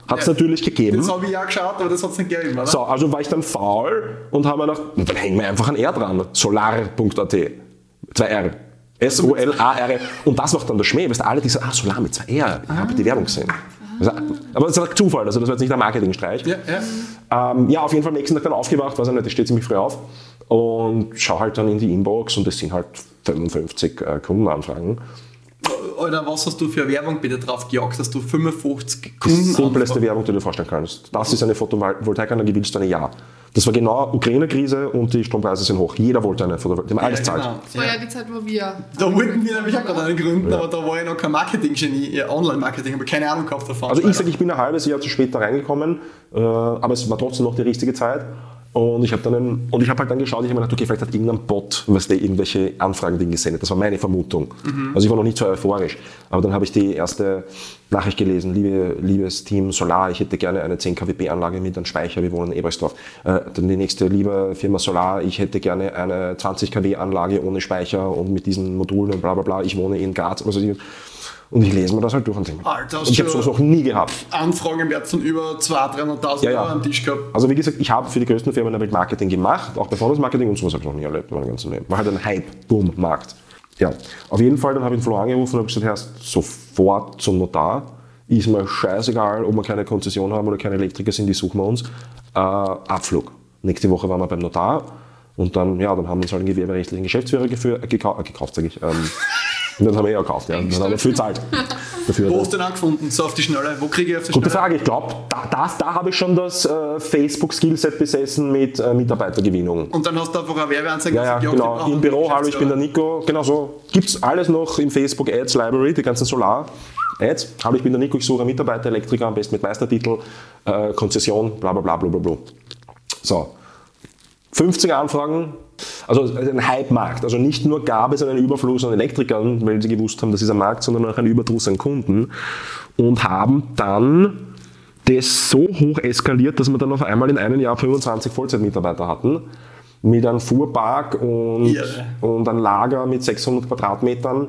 Hat es
Ja.
natürlich gegeben.
Das habe ich auch geschaut, aber das hat es nicht gegeben, oder?
So, also war ich dann faul und habe mir gedacht, dann hängen wir einfach ein R dran. solar punkt a t. Zwei R. S O L A R. Und das macht dann der Schmäh. Weißt du, alle, die sagen, ah, Solar mit zwei R. Ich habe die Werbung gesehen. Also, aber das ist ein Zufall, also das war jetzt nicht ein Marketingstreich.
Ja, ja.
Ähm, ja, auf jeden Fall am nächsten Tag dann aufgewacht, weiß ich nicht, ich stehe ziemlich früh auf und schaue halt dann in die Inbox und es sind halt fünfundfünfzig äh, Kundenanfragen.
Alter, was hast du für Werbung bitte drauf gejagt, dass du fünfundfünfzig
Die
Kunden
simpelste Werbung, die du dir vorstellen kannst. Das ist eine Photovoltaikanlage, willst du eine? Ja. Das war genau Ukraine-Krise und die Strompreise sind hoch. Jeder wollte eine Photovoltaik, die haben alles zahlt.
genau.
Das war ja die Zeit, wo wir...
Da wollten wir nämlich auch gerade einen gründen, aber da war ich noch kein Marketing-Genie, eher Online-Marketing, habe keine Ahnung gehabt davon.
Also ich sage, ich bin ein halbes Jahr zu spät da reingekommen, äh, aber es war trotzdem noch die richtige Zeit. Und ich habe dann einen, und ich habe halt dann geschaut, ich habe mir gedacht, okay, vielleicht hat irgendein Bot, was der irgendwelche Anfragen drin gesendet. Das war meine Vermutung. Mhm. Also ich war noch nicht so euphorisch. Aber dann habe ich die erste Nachricht gelesen, liebe, liebes Team Solar, ich hätte gerne eine zehn Kilowatt Anlage mit einem Speicher, wir wohnen in Ebersdorf. Äh, dann die nächste, liebe Firma Solar, ich hätte gerne eine zwanzig Kilowatt Anlage ohne Speicher und mit diesen Modulen und bla bla bla, ich wohne in Graz. Also ich, und ich lese mir das halt durch und denke,
Alter,
und ich habe sowas noch nie gehabt.
Anfragen im Wert von über zweihunderttausend, dreihunderttausend
Ja, ja.
Euro am Tisch gehabt.
Also wie gesagt, ich habe für die größten Firmen der Welt Marketing gemacht, auch Performance-Marketing und sowas habe ich noch nie erlebt in meinem ganzen Leben. War halt ein Hype-Boom-Markt. Ja, auf jeden Fall, dann habe ich den Flo angerufen und habe gesagt, Herr, sofort zum Notar. Ist mir scheißegal, ob wir keine Konzession haben oder keine Elektriker sind, die suchen wir uns. Äh, Abflug. Nächste Woche waren wir beim Notar und dann, ja, dann haben wir uns halt einen gewerberechtlichen Geschäftsführer gefür, äh, gekau äh, gekauft, sage ich. Ähm, und dann haben wir eh gekauft, ja. Dann haben wir viel gezahlt dafür.
Wo hast du den angefunden, so auf die Schnelle? Wo kriege ich auf die
Gute
Schnelle?
Frage, ich glaube, da, da, da habe ich schon das äh, Facebook-Skillset besessen mit äh, Mitarbeitergewinnung.
Und dann hast du einfach eine Werbeanzeige
Ja, ja,
gesagt,
genau.
wir brauchen
Im Büro,
einen
hallo, ich bin der Nico. Genau so. Gibt es alles noch im Facebook Ads Library, die ganzen Solar-Ads. Hallo, ich bin der Nico, ich suche einen Mitarbeiter, Elektriker, am besten mit Meistertitel, äh, Konzession, bla bla bla bla bla bla. So. fünfzig Anfragen. Also ein Hype-Markt. Also nicht nur gab es einen Überfluss an Elektrikern, weil sie gewusst haben, das ist ein Markt, sondern auch einen Überdruss an Kunden. Und haben dann das so hoch eskaliert, dass wir dann auf einmal in einem Jahr fünfundzwanzig Vollzeitmitarbeiter hatten. Mit einem Fuhrpark und,
Irre.
und ein Lager mit sechshundert Quadratmetern.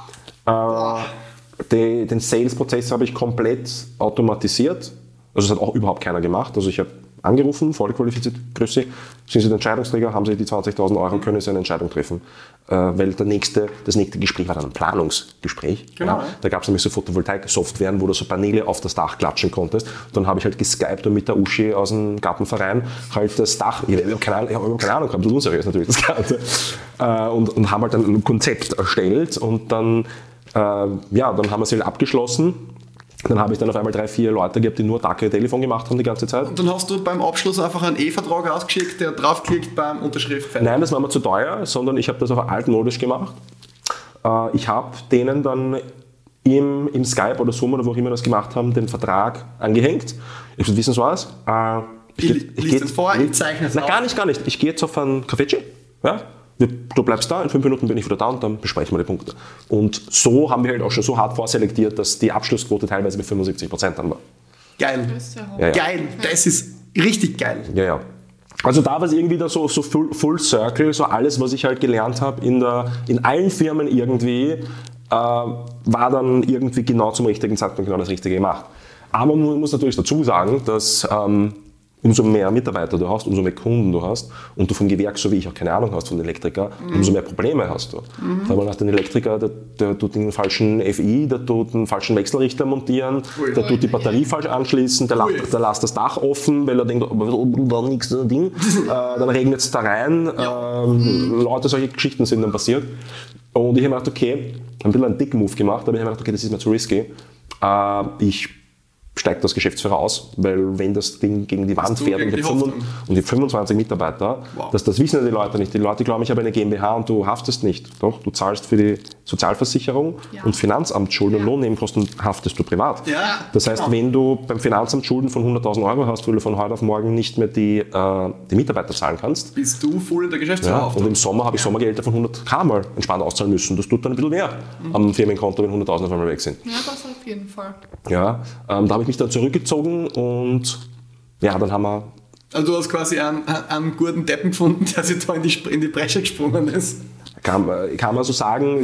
Äh, die, den Sales-Prozess habe ich komplett automatisiert. Also das hat auch überhaupt keiner gemacht. Also ich habe angerufen, voll qualifiziert, grüß Sie, sind Sie der Entscheidungsträger, haben Sie die zwanzigtausend Euro, können Sie eine Entscheidung treffen. Äh, weil der nächste, das nächste Gespräch war dann ein Planungsgespräch.
Genau.
Ja. Da gab es nämlich so Photovoltaik-Softwaren, wo du so Paneele auf das Dach klatschen konntest. Und dann habe ich halt geskypt und mit der Uschi aus dem Gartenverein halt das Dach, ich habe keine Ahnung, ich habe keine Ahnung gehabt, das ist unseriös natürlich, das Ganze. Äh, und, und haben halt dann ein Konzept erstellt und dann, äh, ja, dann haben wir es halt abgeschlossen. Dann habe ich dann auf einmal drei, vier Leute gehabt, die nur Dacke Telefon gemacht haben die ganze Zeit.
Und dann hast du beim Abschluss einfach einen E-Vertrag ausgeschickt, der draufklickt beim Unterschrift. fertig.
Nein, das war mir zu teuer, sondern ich habe das auf altmodisch gemacht. Äh, Ich habe denen dann im, im Skype oder Zoom oder wo auch immer das gemacht haben, den Vertrag angehängt. Ich habe gesagt, wissen Sie was? Äh,
Ich lies den vor, ich zeichne es
Na,
auf.
gar nicht, gar nicht. Ich gehe jetzt auf ein Café. Ja? Wir- Du bleibst da, in fünf Minuten bin ich wieder da und dann besprechen wir die Punkte. Und so haben wir halt auch schon so hart vorselektiert, dass die Abschlussquote teilweise bei fünfundsiebzig Prozent dann war.
Geil.
Das ist ja hoch.
Ja, ja.
Geil. Das ist richtig geil.
Ja, ja. Also da war es irgendwie da so, so full, full Circle, so alles, was ich halt gelernt habe in, der, in allen Firmen irgendwie, äh, war dann irgendwie genau zum richtigen Zeitpunkt genau das Richtige gemacht. Aber man muss natürlich dazu sagen, dass ähm, umso mehr Mitarbeiter du hast, umso mehr Kunden du hast und du vom Gewerk, so wie ich, auch keine Ahnung hast von Elektriker, mhm. umso mehr Probleme hast du. Mhm. Da haben wir den Elektriker, der, der tut den falschen F I, der tut den falschen Wechselrichter montieren,
Ui.
der tut die Batterie falsch anschließen, der,
Ui.
la- der lässt das Dach offen, weil er denkt, da nichts, da Ding. äh, dann regnet es da rein.
Ja.
Ähm, Leute, solche Geschichten sind dann passiert. Und ich habe mir gedacht, okay, ein bisschen einen Dick-Move gemacht, aber ich habe mir gedacht, okay, das ist mir zu risky. Äh, ich steigt das Geschäftsführer aus, weil wenn das Ding gegen die Wand
du
fährt und
gegen
ich
die
habe
Hoffnung.
und die fünfundzwanzig Mitarbeiter,
Wow.
das, das wissen ja die Leute nicht. Die Leute glauben, ich habe eine GmbH und du haftest nicht. Doch, du zahlst für die Sozialversicherung
Ja.
und Finanzamtsschulden und
Ja.
Lohnnebenkosten haftest du privat.
Ja,
Das heißt,
genau.
wenn du beim Finanzamt Schulden von hunderttausend Euro hast, weil du von heute auf morgen nicht mehr die, äh, die Mitarbeiter zahlen kannst,
Bist du voll in der
ja,
Geschäftsführer
und im Sommer habe ich Sommergehälter von hunderttausend mal entspannt auszahlen müssen. Das tut dann ein bisschen mehr am Firmenkonto, wenn hunderttausend auf einmal weg sind.
Ja, das auf jeden Fall.
Ja, ähm, da habe ich mich dann zurückgezogen und ja, dann haben wir,
Also du hast quasi einen, einen guten Deppen gefunden, der sich da in die, Sp- in die Bresche gesprungen ist.
kann, äh, kann man so sagen, es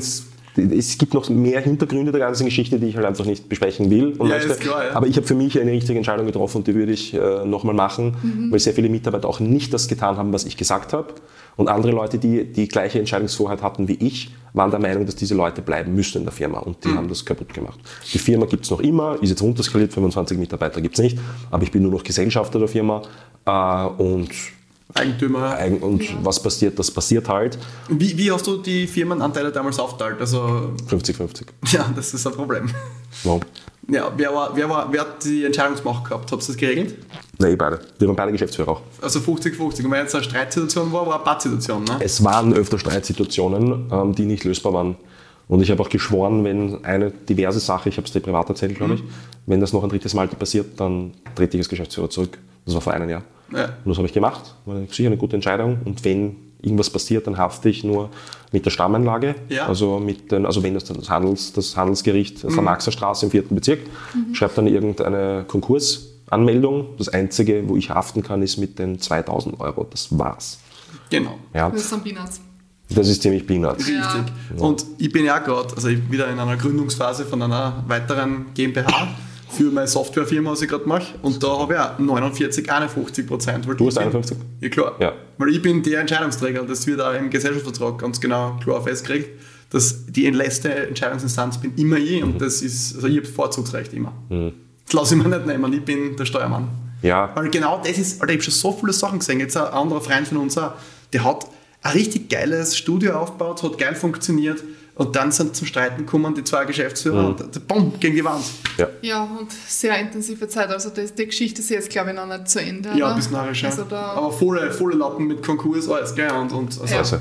es gibt noch mehr Hintergründe der ganzen Geschichte, die ich halt einfach nicht besprechen will. Und
ja,
möchte.
Ist klar, ja.
Aber ich habe für mich eine richtige Entscheidung getroffen und die würde ich äh, nochmal machen, mhm. weil sehr viele Mitarbeiter auch nicht das getan haben, was ich gesagt habe. Und andere Leute, die die gleiche Entscheidungsvorheit hatten wie ich, waren der Meinung, dass diese Leute bleiben müssen in der Firma. Und die mhm. haben das kaputt gemacht. Die Firma gibt es noch immer, ist jetzt runterskaliert, fünfundzwanzig Mitarbeiter gibt es nicht. Aber ich bin nur noch Gesellschafter der Firma äh, und
Eigentümer.
Und ja. was passiert, das passiert halt.
Wie, wie hast du die Firmenanteile damals aufgeteilt? Also
fünfzig fünfzig.
Ja, das ist ein Problem.
Wow.
Ja, wer, war, wer, war, wer hat die Entscheidungsmacht gehabt? Habt ihr das geregelt?
Nein, beide. Wir waren beide Geschäftsführer auch.
Also fünfzig fünfzig. Und wenn jetzt eine Streitsituation war, war eine Pattsituation, ne?
Es waren öfter Streitsituationen, ähm, die nicht lösbar waren. Und ich habe auch geschworen, wenn eine diverse Sache, ich habe es dir privat erzählt, glaube ich, mhm. wenn das noch ein drittes Mal passiert, dann trete ich als Geschäftsführer zurück. Das war vor einem Jahr. Ja. Und das habe ich gemacht. War sicher eine gute Entscheidung. Und wenn irgendwas passiert, dann hafte ich nur mit der Stammeinlage. Ja. Also, mit den, also wenn das das, Handels, das Handelsgericht mhm. Maxer Straße im vierten Bezirk mhm. schreibt dann irgendeine Konkursanmeldung. Das Einzige, wo ich haften kann, ist mit den zweitausend Euro. Das war's.
Genau.
Ja.
Das ist ein Peanuts.
Das ist ziemlich Peanuts.
Richtig. Ja. Und ich bin ja gerade, also ich bin wieder in einer Gründungsphase von einer weiteren GmbH für meine Softwarefirma, was ich gerade mache. Und da habe ich auch neunundvierzig, einundfünfzig Prozent.
Du hast einundfünfzig?
Ja, klar. Ja. Weil ich bin der Entscheidungsträger. Das wird auch im Gesellschaftsvertrag ganz genau klar festgelegt, dass die letzte Entscheidungsinstanz bin immer ich. Und mhm. das ist, also ich habe Vorzugsrecht immer. Mhm. Das lasse ich mir nicht nehmen. Ich bin der Steuermann. Ja. Weil genau das ist, Alter, ich habe schon so viele Sachen gesehen. Jetzt ein anderer Freund von uns, auch, der hat ein richtig geiles Studio aufgebaut, hat geil funktioniert. Und dann sind zum Streiten gekommen die zwei Geschäftsführer mhm. und bumm, gegen die Wand.
Ja. ja, und sehr intensive Zeit. Also das, die Geschichte ist jetzt, glaube ich, noch nicht zu Ende.
Ja,
oder?
bis nachher schon. Also aber volle, volle Lappen mit Konkurs, alles, gell? Und, und, also.
Ja.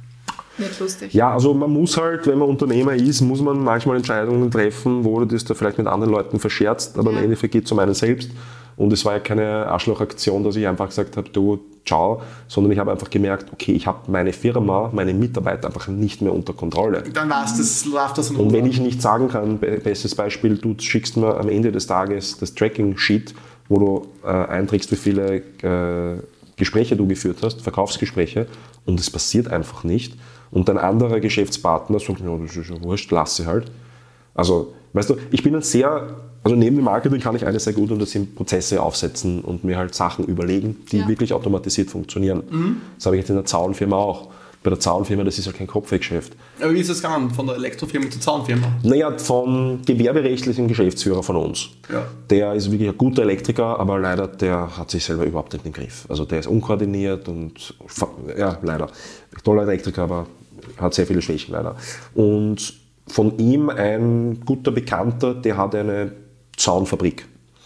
Nicht lustig.
Ja, also man muss halt, wenn man Unternehmer ist, muss man manchmal Entscheidungen treffen, wo du das da vielleicht mit anderen Leuten verscherzt, aber ja. im Endeffekt geht es um einen selbst. Und es war ja keine Arschlochaktion, dass ich einfach gesagt habe, du, ciao, sondern ich habe einfach gemerkt, okay, ich habe meine Firma, meine Mitarbeiter einfach nicht mehr unter Kontrolle.
Dann war's, das läuft das
Und wenn ich nicht sagen kann, bestes Beispiel, du schickst mir am Ende des Tages das Tracking-Sheet, wo du äh, einträgst, wie viele äh, Gespräche du geführt hast, Verkaufsgespräche, und es passiert einfach nicht. Und ein anderer Geschäftspartner sagt, ja, das ist ja wurscht, lass sie halt. Also, weißt du, ich bin ein sehr... Also neben dem Marketing kann ich eines sehr gut und das sind Prozesse aufsetzen und mir halt Sachen überlegen, die ja. wirklich automatisiert funktionieren. Mhm. Das habe ich jetzt in der Zaunfirma auch. Bei der Zaunfirma, das ist halt kein Kopfweggeschäft.
Aber wie ist das gegangen, von der Elektrofirma zur Zaunfirma?
Naja, vom gewerberechtlichen Geschäftsführer von uns. Ja. Der ist wirklich ein guter Elektriker, aber leider, der hat sich selber überhaupt nicht im Griff. Also der ist unkoordiniert und, ja, leider. Toller Elektriker, aber hat sehr viele Schwächen leider. Und von ihm ein guter Bekannter, der hat eine Zaunfabrik.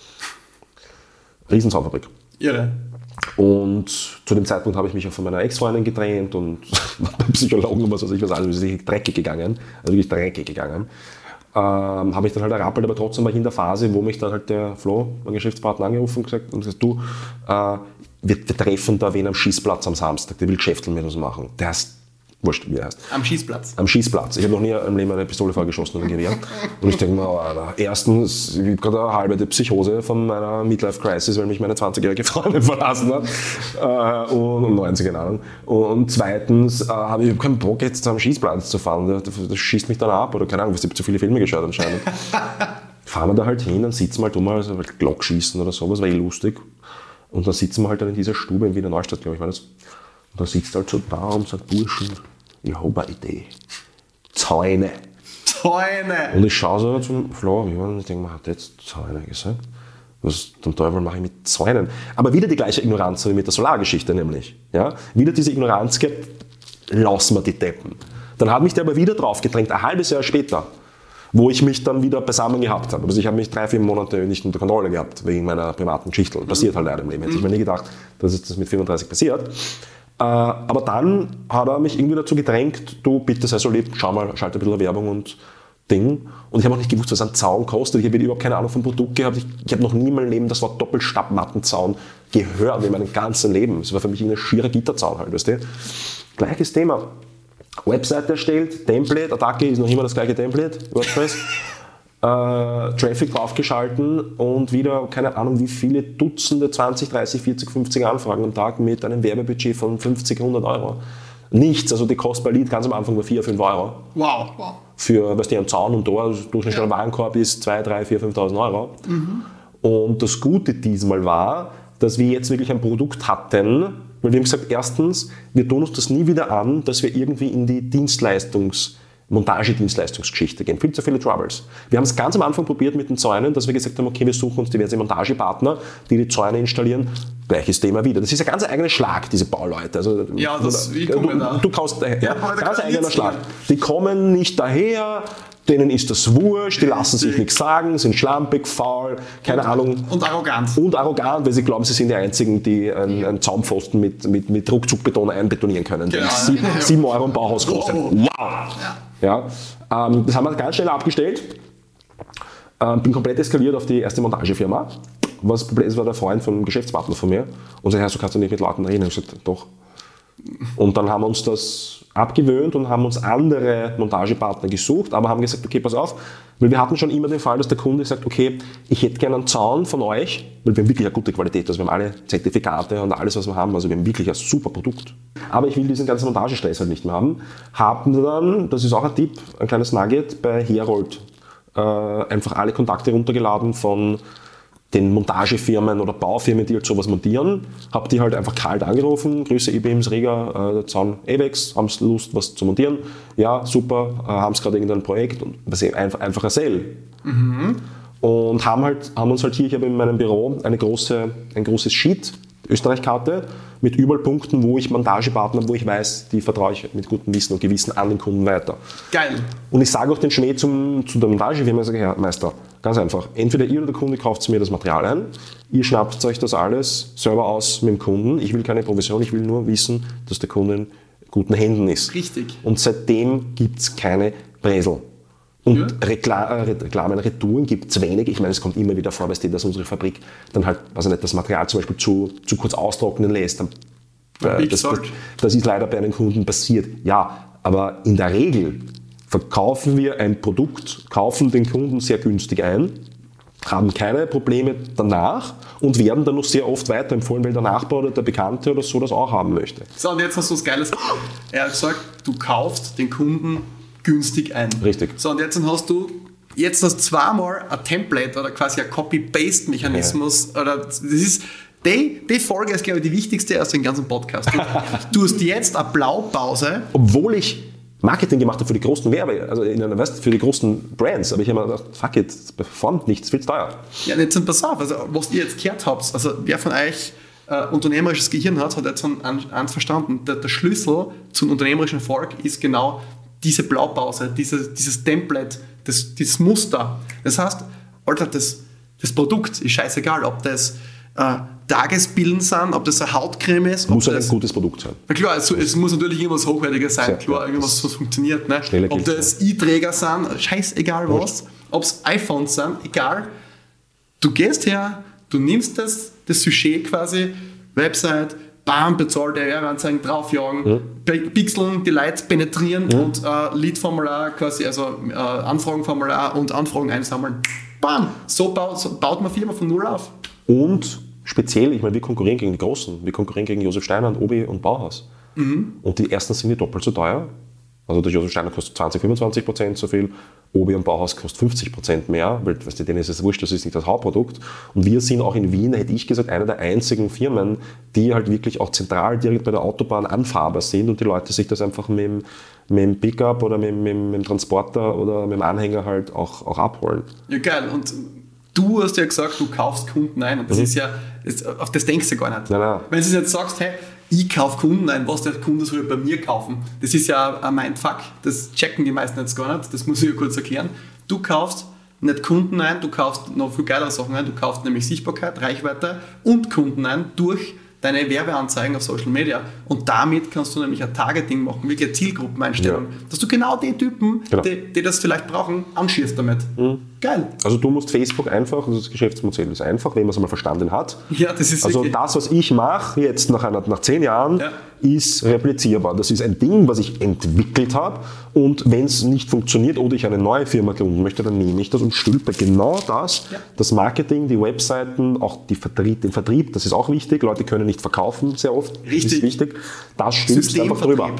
Riesenzaunfabrik.
Irre.
Und zu dem Zeitpunkt habe ich mich auch von meiner Ex-Freundin getrennt und beim Psychologen und was weiß ich was alles, ist wirklich dreckig gegangen, also wirklich dreckig gegangen. Ähm, habe ich dann halt errappelt, aber trotzdem war ich in der Phase, wo mich dann halt der Flo, mein Geschäftspartner, angerufen und gesagt, und gesagt du, äh, wir, wir treffen da wen am Schießplatz am Samstag, der will Geschäfteln mit uns machen. Der ist wurscht, wie er heißt.
Am Schießplatz?
Am Schießplatz. Ich habe noch nie im Leben eine Pistole vorgeschossen oder ein Gewehr. Und ich denke mir, oh, erstens, ich habe gerade eine halbe Psychose von meiner Midlife-Crisis, weil mich meine zwanzigjährige Freundin verlassen hat. Äh, und neunzig, keine Ahnung. Und zweitens äh, habe ich keinen Bock, jetzt am Schießplatz zu fahren. Das, das schießt mich dann ab oder keine Ahnung, ich habe zu viele Filme geschaut anscheinend. Fahren wir da halt hin, dann sitzen wir halt um, also halt Glock schießen oder sowas, war eh lustig. Und dann sitzen wir halt dann in dieser Stube in Wiener Neustadt, glaube ich, war das. Und dann sitzt er halt so da und sagt, Burschen, ich habe eine Idee. Zäune.
Zäune!
Und ich schaue so zum Flo und ich denke mir, hat jetzt Zäune gesagt? Was zum Teufel mache ich mit Zäunen? Aber wieder die gleiche Ignoranz wie mit der Solargeschichte nämlich. Ja? Wieder diese Ignoranz gehabt, lassen wir die Deppen. Dann hat mich der aber wieder drauf gedrängt, ein halbes Jahr später, wo ich mich dann wieder beisammen gehabt habe. Also ich habe mich drei, vier Monate nicht unter Kontrolle gehabt, wegen meiner privaten Geschichte. Passiert halt leider im Leben. Hätte ich mir nie gedacht, dass es das mit fünfunddreißig passiert. Aber dann hat er mich irgendwie dazu gedrängt, du bitte sei so lieb, schau mal, schalte ein bisschen Werbung und Ding. Und ich habe auch nicht gewusst, was ein Zaun kostet. Ich habe überhaupt keine Ahnung vom Produkt gehabt. Ich, ich habe noch nie in meinem Leben das Wort Doppelstabmattenzaun gehört in meinem ganzen Leben. Es war für mich ein schierer Gitterzaun halt, weißt du. Gleiches Thema. Website erstellt, Template, Attacke ist noch immer das gleiche Template, WordPress. Uh, Traffic draufgeschalten und wieder, keine Ahnung, wie viele Dutzende, zwanzig, dreißig, vierzig, fünfzig Anfragen am Tag mit einem Werbebudget von fünfzig, hundert Euro. Nichts, also die kostet bei Lead ganz am Anfang nur vier, fünf Euro.
Wow. wow.
Für, was die am Zaun und Tor, durchschnittlicher
Ja.
Warenkorb ist zwei, drei, vier, fünftausend Euro. Mhm. Und das Gute diesmal war, dass wir jetzt wirklich ein Produkt hatten, weil wir haben gesagt, erstens, wir tun uns das nie wieder an, dass wir irgendwie in die Dienstleistungs- Montagedienstleistungsgeschichte gehen. Viel zu viele Troubles. Wir haben es ganz am Anfang probiert mit den Zäunen, dass wir gesagt haben, okay, wir suchen uns diverse Montagepartner, die die Zäune installieren. Gleiches Thema wieder. Das ist ein ganz eigener Schlag, diese Bauleute. Also,
Ja, das- wie
du,
kommen da?
du kannst daher.
Ja,
Ja,
aber da
ganz
kann
eigener
jetzt
Schlag.
gehen.
Die kommen nicht daher, denen ist das wurscht, die lassen sich
Richtig.
nichts sagen, sind schlampig, faul, keine Ahnung.
Und arrogant.
Und arrogant, weil sie glauben, sie sind die Einzigen, die einen, einen Zaunpfosten mit, mit, mit Ruckzuckbeton einbetonieren können, der
Genau.
sieben, sieben Euro im Bauhaus kostet.
Wow.
Wow! Ja, ähm, das haben wir ganz schnell abgestellt. Ähm, bin komplett eskaliert auf die erste Montagefirma. Was das Problem ist, war der Freund von einem Geschäftspartner von mir. Und sagt, so kannst du nicht mit Leuten reden. Ich habe gesagt, doch. Und dann haben wir uns das abgewöhnt und haben uns andere Montagepartner gesucht, aber haben gesagt, okay, pass auf, weil wir hatten schon immer den Fall, dass der Kunde sagt, okay, ich hätte gerne einen Zaun von euch, weil wir haben wirklich eine gute Qualität, also wir haben alle Zertifikate und alles, was wir haben, also wir haben wirklich ein super Produkt. Aber ich will diesen ganzen Montagestress halt nicht mehr haben. Haben dann, das ist auch ein Tipp, ein kleines Nugget, bei Herold äh, einfach alle Kontakte runtergeladen von den Montagefirmen oder Baufirmen, die halt sowas montieren, habe die halt einfach kalt angerufen, Grüße E-Beams, Rega, äh, Zaun Avex, haben sie Lust, was zu montieren? Ja, super, äh, haben sie gerade irgendein Projekt und was eben einfach, einfach ein Sale. Mhm. Und haben, halt, haben uns halt hier, ich habe in meinem Büro eine große, ein großes Sheet, Österreich-Karte, mit überall Punkten, wo ich Montagepartner, wo ich weiß, die vertraue ich mit gutem Wissen und Gewissen an den Kunden weiter.
Geil.
Und ich sage auch den Schmäh zum, zu der Montagefirma, ich sage, Herr Meister, ganz einfach, entweder ihr oder der Kunde kauft mir das Material ein, ihr schnappt euch das alles selber aus mit dem Kunden, ich will keine Provision, ich will nur wissen, dass der Kunde in guten Händen ist.
Richtig.
Und seitdem gibt es keine Bresel. Und
Ja.
Rekla äh, Reklamen, Retouren gibt es wenig. Ich meine, es kommt immer wieder vor, weißt du, dass unsere Fabrik dann halt, weiß ich nicht, das Material zum Beispiel zu, zu kurz austrocknen lässt. Dann, äh,
Big
das, das,
Salt.
das ist leider bei einem Kunden passiert. Ja, aber in der Regel verkaufen wir ein Produkt, kaufen den Kunden sehr günstig ein, haben keine Probleme danach und werden dann noch sehr oft weiterempfohlen, weil der Nachbar oder der Bekannte oder so das auch haben möchte.
So, und jetzt hast du was Geiles. Er hat gesagt, du kaufst den Kunden günstig ein.
Richtig.
So, und jetzt hast du jetzt hast zweimal ein Template oder quasi ein Copy-Paste-Mechanismus. Ja. Oder das ist, die, die Folge ist, glaube ich, die wichtigste aus dem ganzen Podcast. Du, du hast jetzt eine Blaupause.
Obwohl ich Marketing gemacht habe für die großen Werbe, also in einer, weißt, für die großen Brands, aber ich habe mir gedacht, fuck it, das performt nichts, viel zu teuer.
Ja, jetzt pass auf, also was ihr jetzt gehört habt, also wer von euch äh, unternehmerisches Gehirn hat, hat jetzt eins verstanden. Der, der Schlüssel zum unternehmerischen Erfolg ist genau diese Blaupause, diese, dieses Template, das, dieses Muster. Das heißt, Alter, das, das Produkt ist scheißegal, ob das äh, Tagesbillen sind, ob das eine Hautcreme ist.
Muss
ob
ein
das,
gutes Produkt sein.
Na klar, es, es muss natürlich irgendwas Hochwertiges sein,
Sehr,
klar,
ja,
irgendwas, was funktioniert. Ne?
Schneller
Ob
geht's,
das E-Träger sind, scheißegal was, ob es iPhones sind, egal. Du gehst her, du nimmst das, das Sujet quasi, Website, bam, bezahlte Werbeanzeigen draufjagen, mhm. pixeln, die Leute penetrieren mhm. und äh, Lead-Formular quasi, also äh, Anfragenformular und Anfragen einsammeln. Bam! So baut, so baut man Firma von Null auf.
Und speziell, ich meine, wir konkurrieren gegen die Großen. Wir konkurrieren gegen Josef Steiner und Obi und Bauhaus. Mhm. Und die ersten sind die doppelt so teuer. Also der Josef Steiner kostet zwanzig, fünfundzwanzig Prozent so viel, Obi und Bauhaus kostet fünfzig Prozent mehr, weil weißt du, denen ist es wurscht, das ist nicht das Hauptprodukt. Und wir sind auch in Wien, hätte ich gesagt, eine der einzigen Firmen, die halt wirklich auch zentral direkt bei der Autobahn anfahrbar sind und die Leute sich das einfach mit dem, mit dem Pickup oder mit, mit, mit dem Transporter oder mit dem Anhänger halt auch, auch abholen.
Ja, geil. Und du hast ja gesagt, du kaufst Kunden ein und das mhm. ist ja, das, auf das denkst du gar nicht.
Nein, nein.
Wenn du jetzt sagst, hey, ich kaufe Kunden ein, was der Kunde soll bei mir kaufen, das ist ja ein Mindfuck, das checken die meisten jetzt gar nicht, das muss ich ja kurz erklären. Du kaufst nicht Kunden ein, du kaufst noch viel geilere Sachen ein, du kaufst nämlich Sichtbarkeit, Reichweite und Kunden ein durch deine Werbeanzeigen auf Social Media und damit kannst du nämlich ein Targeting machen, wirklich eine Zielgruppeneinstellung, ja. dass du genau die Typen, genau. Die, die das vielleicht brauchen, anschießt damit. Mhm. Geil.
Also du musst Facebook einfach, also das Geschäftsmodell ist einfach, wenn man es mal verstanden hat.
Ja, das ist
also
wirklich.
Das, was ich mache jetzt nach, einer, nach zehn Jahren, ja. ist replizierbar. Das ist ein Ding, was ich entwickelt habe und wenn es nicht funktioniert oder ich eine neue Firma gründen möchte, dann nehme ich das und stülpe genau das, ja. das Marketing, die Webseiten, auch die Vertrieb, den Vertrieb, das ist auch wichtig. Leute können nicht verkaufen sehr oft,
Richtig.
Das ist wichtig. Das stülpst einfach drüber.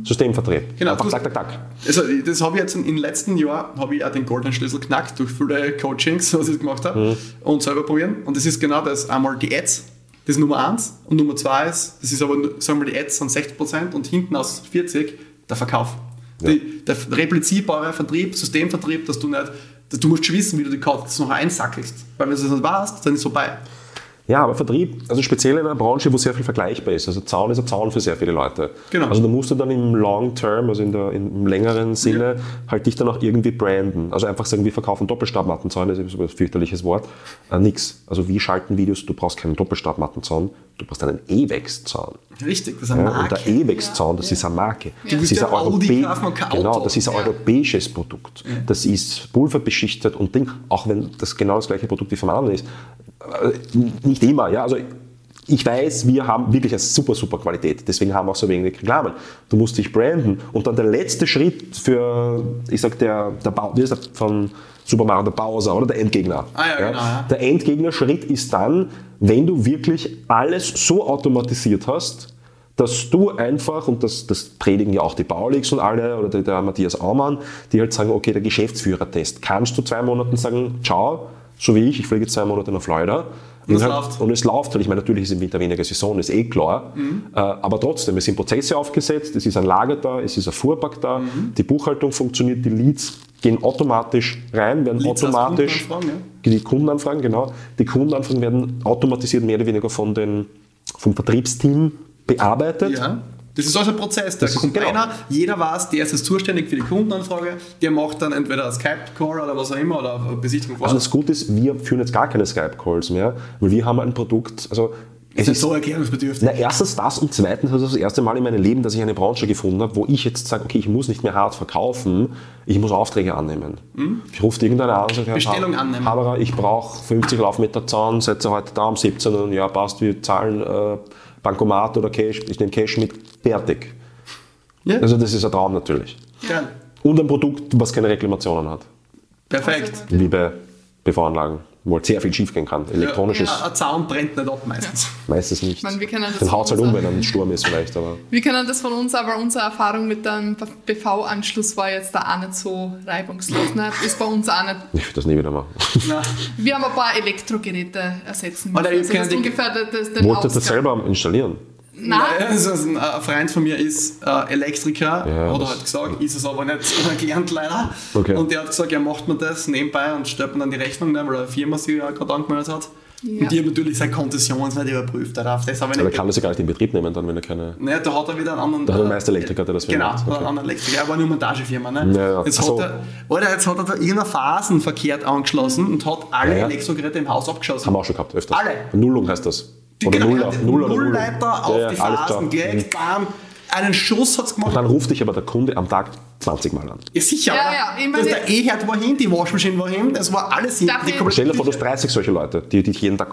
Systemvertrieb.
Genau.
Einfach
Du-
tak, tak, tak.
Also das habe ich jetzt im letzten Jahr, habe ich auch den goldenen Schlüssel knackt durch viele Coachings, was ich gemacht habe, und selber probieren. Und das ist genau das, einmal die Ads, das ist Nummer eins, und Nummer zwei ist, das ist aber, sagen wir, die Ads sind sechzig Prozent und hinten aus vierzig der Verkauf.
Ja.
Die, der replizierbare Vertrieb, Systemvertrieb, dass du nicht, dass du musst schon wissen, wie du die Karten noch einsackelst. Weil wenn du das nicht weißt, dann ist es vorbei.
Ja, aber Vertrieb, also speziell in einer Branche, wo sehr viel vergleichbar ist. Also Zaun ist ein Zaun für sehr viele Leute.
Genau.
Also du musst du dann im Long Term, also in der, im längeren Sinne, ja. halt dich dann auch irgendwie branden. Also einfach sagen, wir verkaufen Doppelstabmattenzaun, das ist ein fürchterliches Wort. Äh, nix. Also wir schalten Videos, du brauchst keinen Doppelstabmattenzaun, du brauchst einen E-Wex-Zaun.
Richtig, das ist eine
Ja,
Marke.
und der E-Wex-Zaun, das ja. ist eine Marke.
Du
Das
willst
ist
ja
ein,
Audi
Europä
kaufen und kein
genau,
Auto.
das ist ein
Ja.
europäisches Produkt.
Ja.
Das ist pulverbeschichtet und Ding, auch wenn das genau das gleiche Produkt wie vom anderen ist. Äh, Nicht immer, ja. Also ich weiß, wir haben wirklich eine super, super Qualität. Deswegen haben wir auch so wenig Reklamen. Du musst dich branden. Und dann der letzte Schritt für, ich sag, der, der Bau, wie ist das von Super Mario, der Bowser oder der Endgegner.
Ah ja, genau, ja.
Der Endgegner-Schritt ist dann, wenn du wirklich alles so automatisiert hast, dass du einfach, und das, das predigen ja auch die Baulix und alle, oder der, der Matthias Aumann, die halt sagen, okay, der Geschäftsführertest. Kannst du zwei Monaten sagen, ciao, so wie ich, ich fliege zwei Monate nach Florida.
Und es
halt,
läuft.
Und es läuft halt. Ich meine, natürlich ist im Winter weniger Saison, ist eh klar. Mhm. Äh, aber trotzdem, es sind Prozesse aufgesetzt, es ist ein Lager da, es ist ein Fuhrpark da, mhm. die Buchhaltung funktioniert, die Leads gehen automatisch rein, werden
Leads
automatisch,
als Kundenanfragen, ja.
die Kundenanfragen, genau, die Kundenanfragen werden automatisiert mehr oder weniger von den, vom Vertriebsteam bearbeitet.
Ja. Das ist also ein Prozess. Da
Das ist-
kommt
genau.
einer, jeder weiß, der ist jetzt zuständig für die Kundenanfrage, der macht dann entweder einen Skype-Call oder was auch immer oder eine Besichtigung vor
Also
Ort.
das Gute ist, wir führen jetzt gar keine Skype-Calls mehr, weil wir haben ein Produkt, also es
ist
ist
so erklärungsbedürftig.
Na, erstens das und zweitens ist das das erste Mal in meinem Leben, dass ich eine Branche gefunden habe, wo ich jetzt sage, okay, ich muss nicht mehr hart verkaufen, ich muss Aufträge annehmen. Mhm. Ich rufe irgendeiner an und sage,
Bestellung
ja,
annehmen.
Haberer, ich brauche fünfzig Laufmeter Zaun, setze heute da um siebzehn und ja, passt, wir zahlen äh, Bankomat oder Cash, ich nehme Cash mit, fertig.
Ja.
Also das ist ein Traum natürlich.
Ja.
Und ein Produkt, was keine Reklamationen hat,
Perfekt.
wie bei P V-Anlagen, wo halt sehr viel schief gehen kann. Elektronisches
Ja, ein Zaun brennt nicht ab meistens.
meistens nicht.
Ich meine, wir kennen das
Den haut es halt
von
um,
uns
wenn ein Sturm ist vielleicht, aber...
Wir kennen das von uns, aber unsere Erfahrung mit dem B V-Anschluss war jetzt da auch nicht so reibungslos. Ne? Ist bei uns auch nicht.
Ich würde das nie wieder machen.
Nein.
Wir haben ein paar Elektrogeräte ersetzen müssen.
Oder ihr
Also das
kennt
ist
die-
ungefähr das, das, den
Wollte das
Ausgang.
selber installieren?
Nein,
Also ein ein Freund von mir ist äh, Elektriker,
Ja,
hat er
das-
halt gesagt, ist es aber nicht gelernt leider.
Okay.
Und der hat gesagt, ja, macht man das nebenbei und stellt man dann die Rechnung, ne, weil eine Firma sich ja gerade angemeldet hat.
Ja.
Und die haben natürlich seine Konzessions nicht überprüft darauf. Das habe ich
Aber
nicht
kann das ja gar nicht in Betrieb nehmen, dann, wenn er keine...
Ne, da hat er wieder einen anderen.
Da hat er einen Meisterelektriker, der das für ihn
Genau,
macht.
einen
Okay.
anderen Elektriker. Er war eine Montagefirma. Ne?
Ja, ja.
Jetzt,
Ach so.
hat er, Alter, jetzt hat er da irgendeine Phasen verkehrt angeschlossen und hat alle
Ja, ja.
Elektrogeräte im Haus abgeschossen.
Haben wir auch schon gehabt, öfters.
Alle.
Nullung heißt das.
Die-
Oder
genau,
Nuller.
er hat den
Null oder Null.
Nullleiter auf
Ja, ja,
die
alles
Phasen
klar.
gelegt, bam, einen Schuss hat es gemacht.
Und dann ruft dich aber der Kunde am Tag zwanzig Mal an.
Ja, sicher,
Ja,
oder?
ja, ich
Das,
meine-
der E-Herd war hin, die Waschmaschine war hin, das war alles hin.
Darf
Die
ich-
komplette
Stell dir vor, du
Küche.
hast dreißig solche Leute, die dich jeden Tag...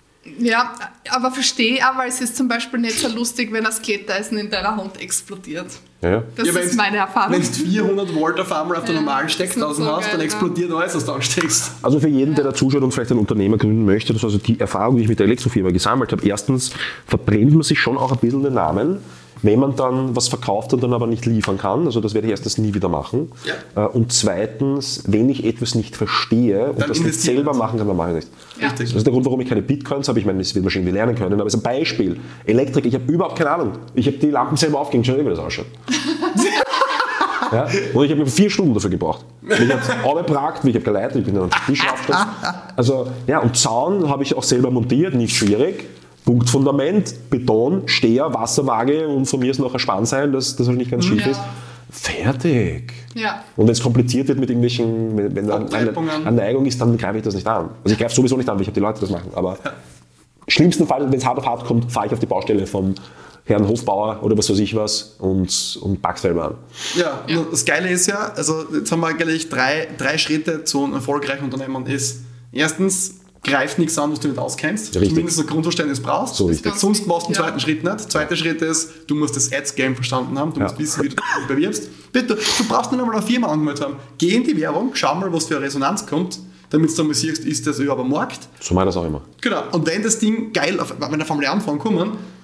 ja, aber verstehe auch, weil es ist zum Beispiel nicht so lustig, wenn das Glätteisen in deiner Hand explodiert.
Ja, ja.
Das
Ja,
ist
wenn's-
meine Erfahrung.
Wenn du vierhundert Volt auf einmal auf der
Ja,
normalen
das
Steckdose
ist so
hast, dann
geil,
explodiert alles, was du ansteckst.
Also für jeden, der da zuschaut und vielleicht ein Unternehmer gründen möchte, das ist also die Erfahrung, die ich mit der Elektrofirma gesammelt habe. Erstens verbrennt man sich schon auch ein bisschen den Namen, wenn man dann was verkauft und dann aber nicht liefern kann. Also das werde ich erstens nie wieder machen.
Ja.
Äh, Und zweitens, wenn ich etwas nicht verstehe und
Dann
das nicht
investieren.
selber machen kann, dann mache ich nicht.
Ja.
Richtig.
Das ist der Grund, warum ich keine Bitcoins habe. Ich meine, das wird man schon irgendwie lernen können, aber es ist ein Beispiel. Elektrik, ich habe überhaupt keine Ahnung. Ich habe die Lampen selber aufgehängt, schon wie das ausschaut. Ja? Und ich habe mir vier Stunden dafür gebraucht. Ich habe es abgebragt, ich habe geleitet, ich bin dann am Tisch aufgestanden. Also, ja, und Zaun habe ich auch selber montiert, nicht schwierig. Punktfundament, Beton, Steher, Wasserwaage und von mir ist noch ein Spannseil, das, das halt nicht ganz schief
Ja.
ist. Fertig.
Ja.
Und wenn es kompliziert wird mit irgendwelchen, wenn wenn da eine,
Abtreibungen.
eine Neigung ist, dann greife ich das nicht an. Also ich greife sowieso nicht an, weil ich habe die Leute das machen. Aber schlimmsten Fall, wenn es hart auf hart kommt, fahre ich auf die Baustelle vom Herrn Hofbauer oder was weiß ich was und, und pack selber an.
Ja,
Ja.
und das Geile ist ja, also jetzt haben wir eigentlich drei, drei Schritte zu einem erfolgreichen Unternehmen ist, erstens, greif nichts an, was du nicht auskennst,
Richtig.
zumindest ein Grundverständnis brauchst.
So wichtig.
Sonst machst du den
Ja.
zweiten Schritt nicht. Zweiter Schritt ist, du musst das Ads-Game verstanden haben, du
Ja.
musst wissen, wie du dich bewirbst. Bitte, du brauchst nicht einmal eine Firma angemeldet haben. Geh in die Werbung, schau mal, was für eine Resonanz kommt, damit du dann mal siehst, ist das überhaupt am Markt.
So mache ich das auch immer.
Genau. Und wenn das Ding geil, auf, wenn auf einmal Anfragen kommen,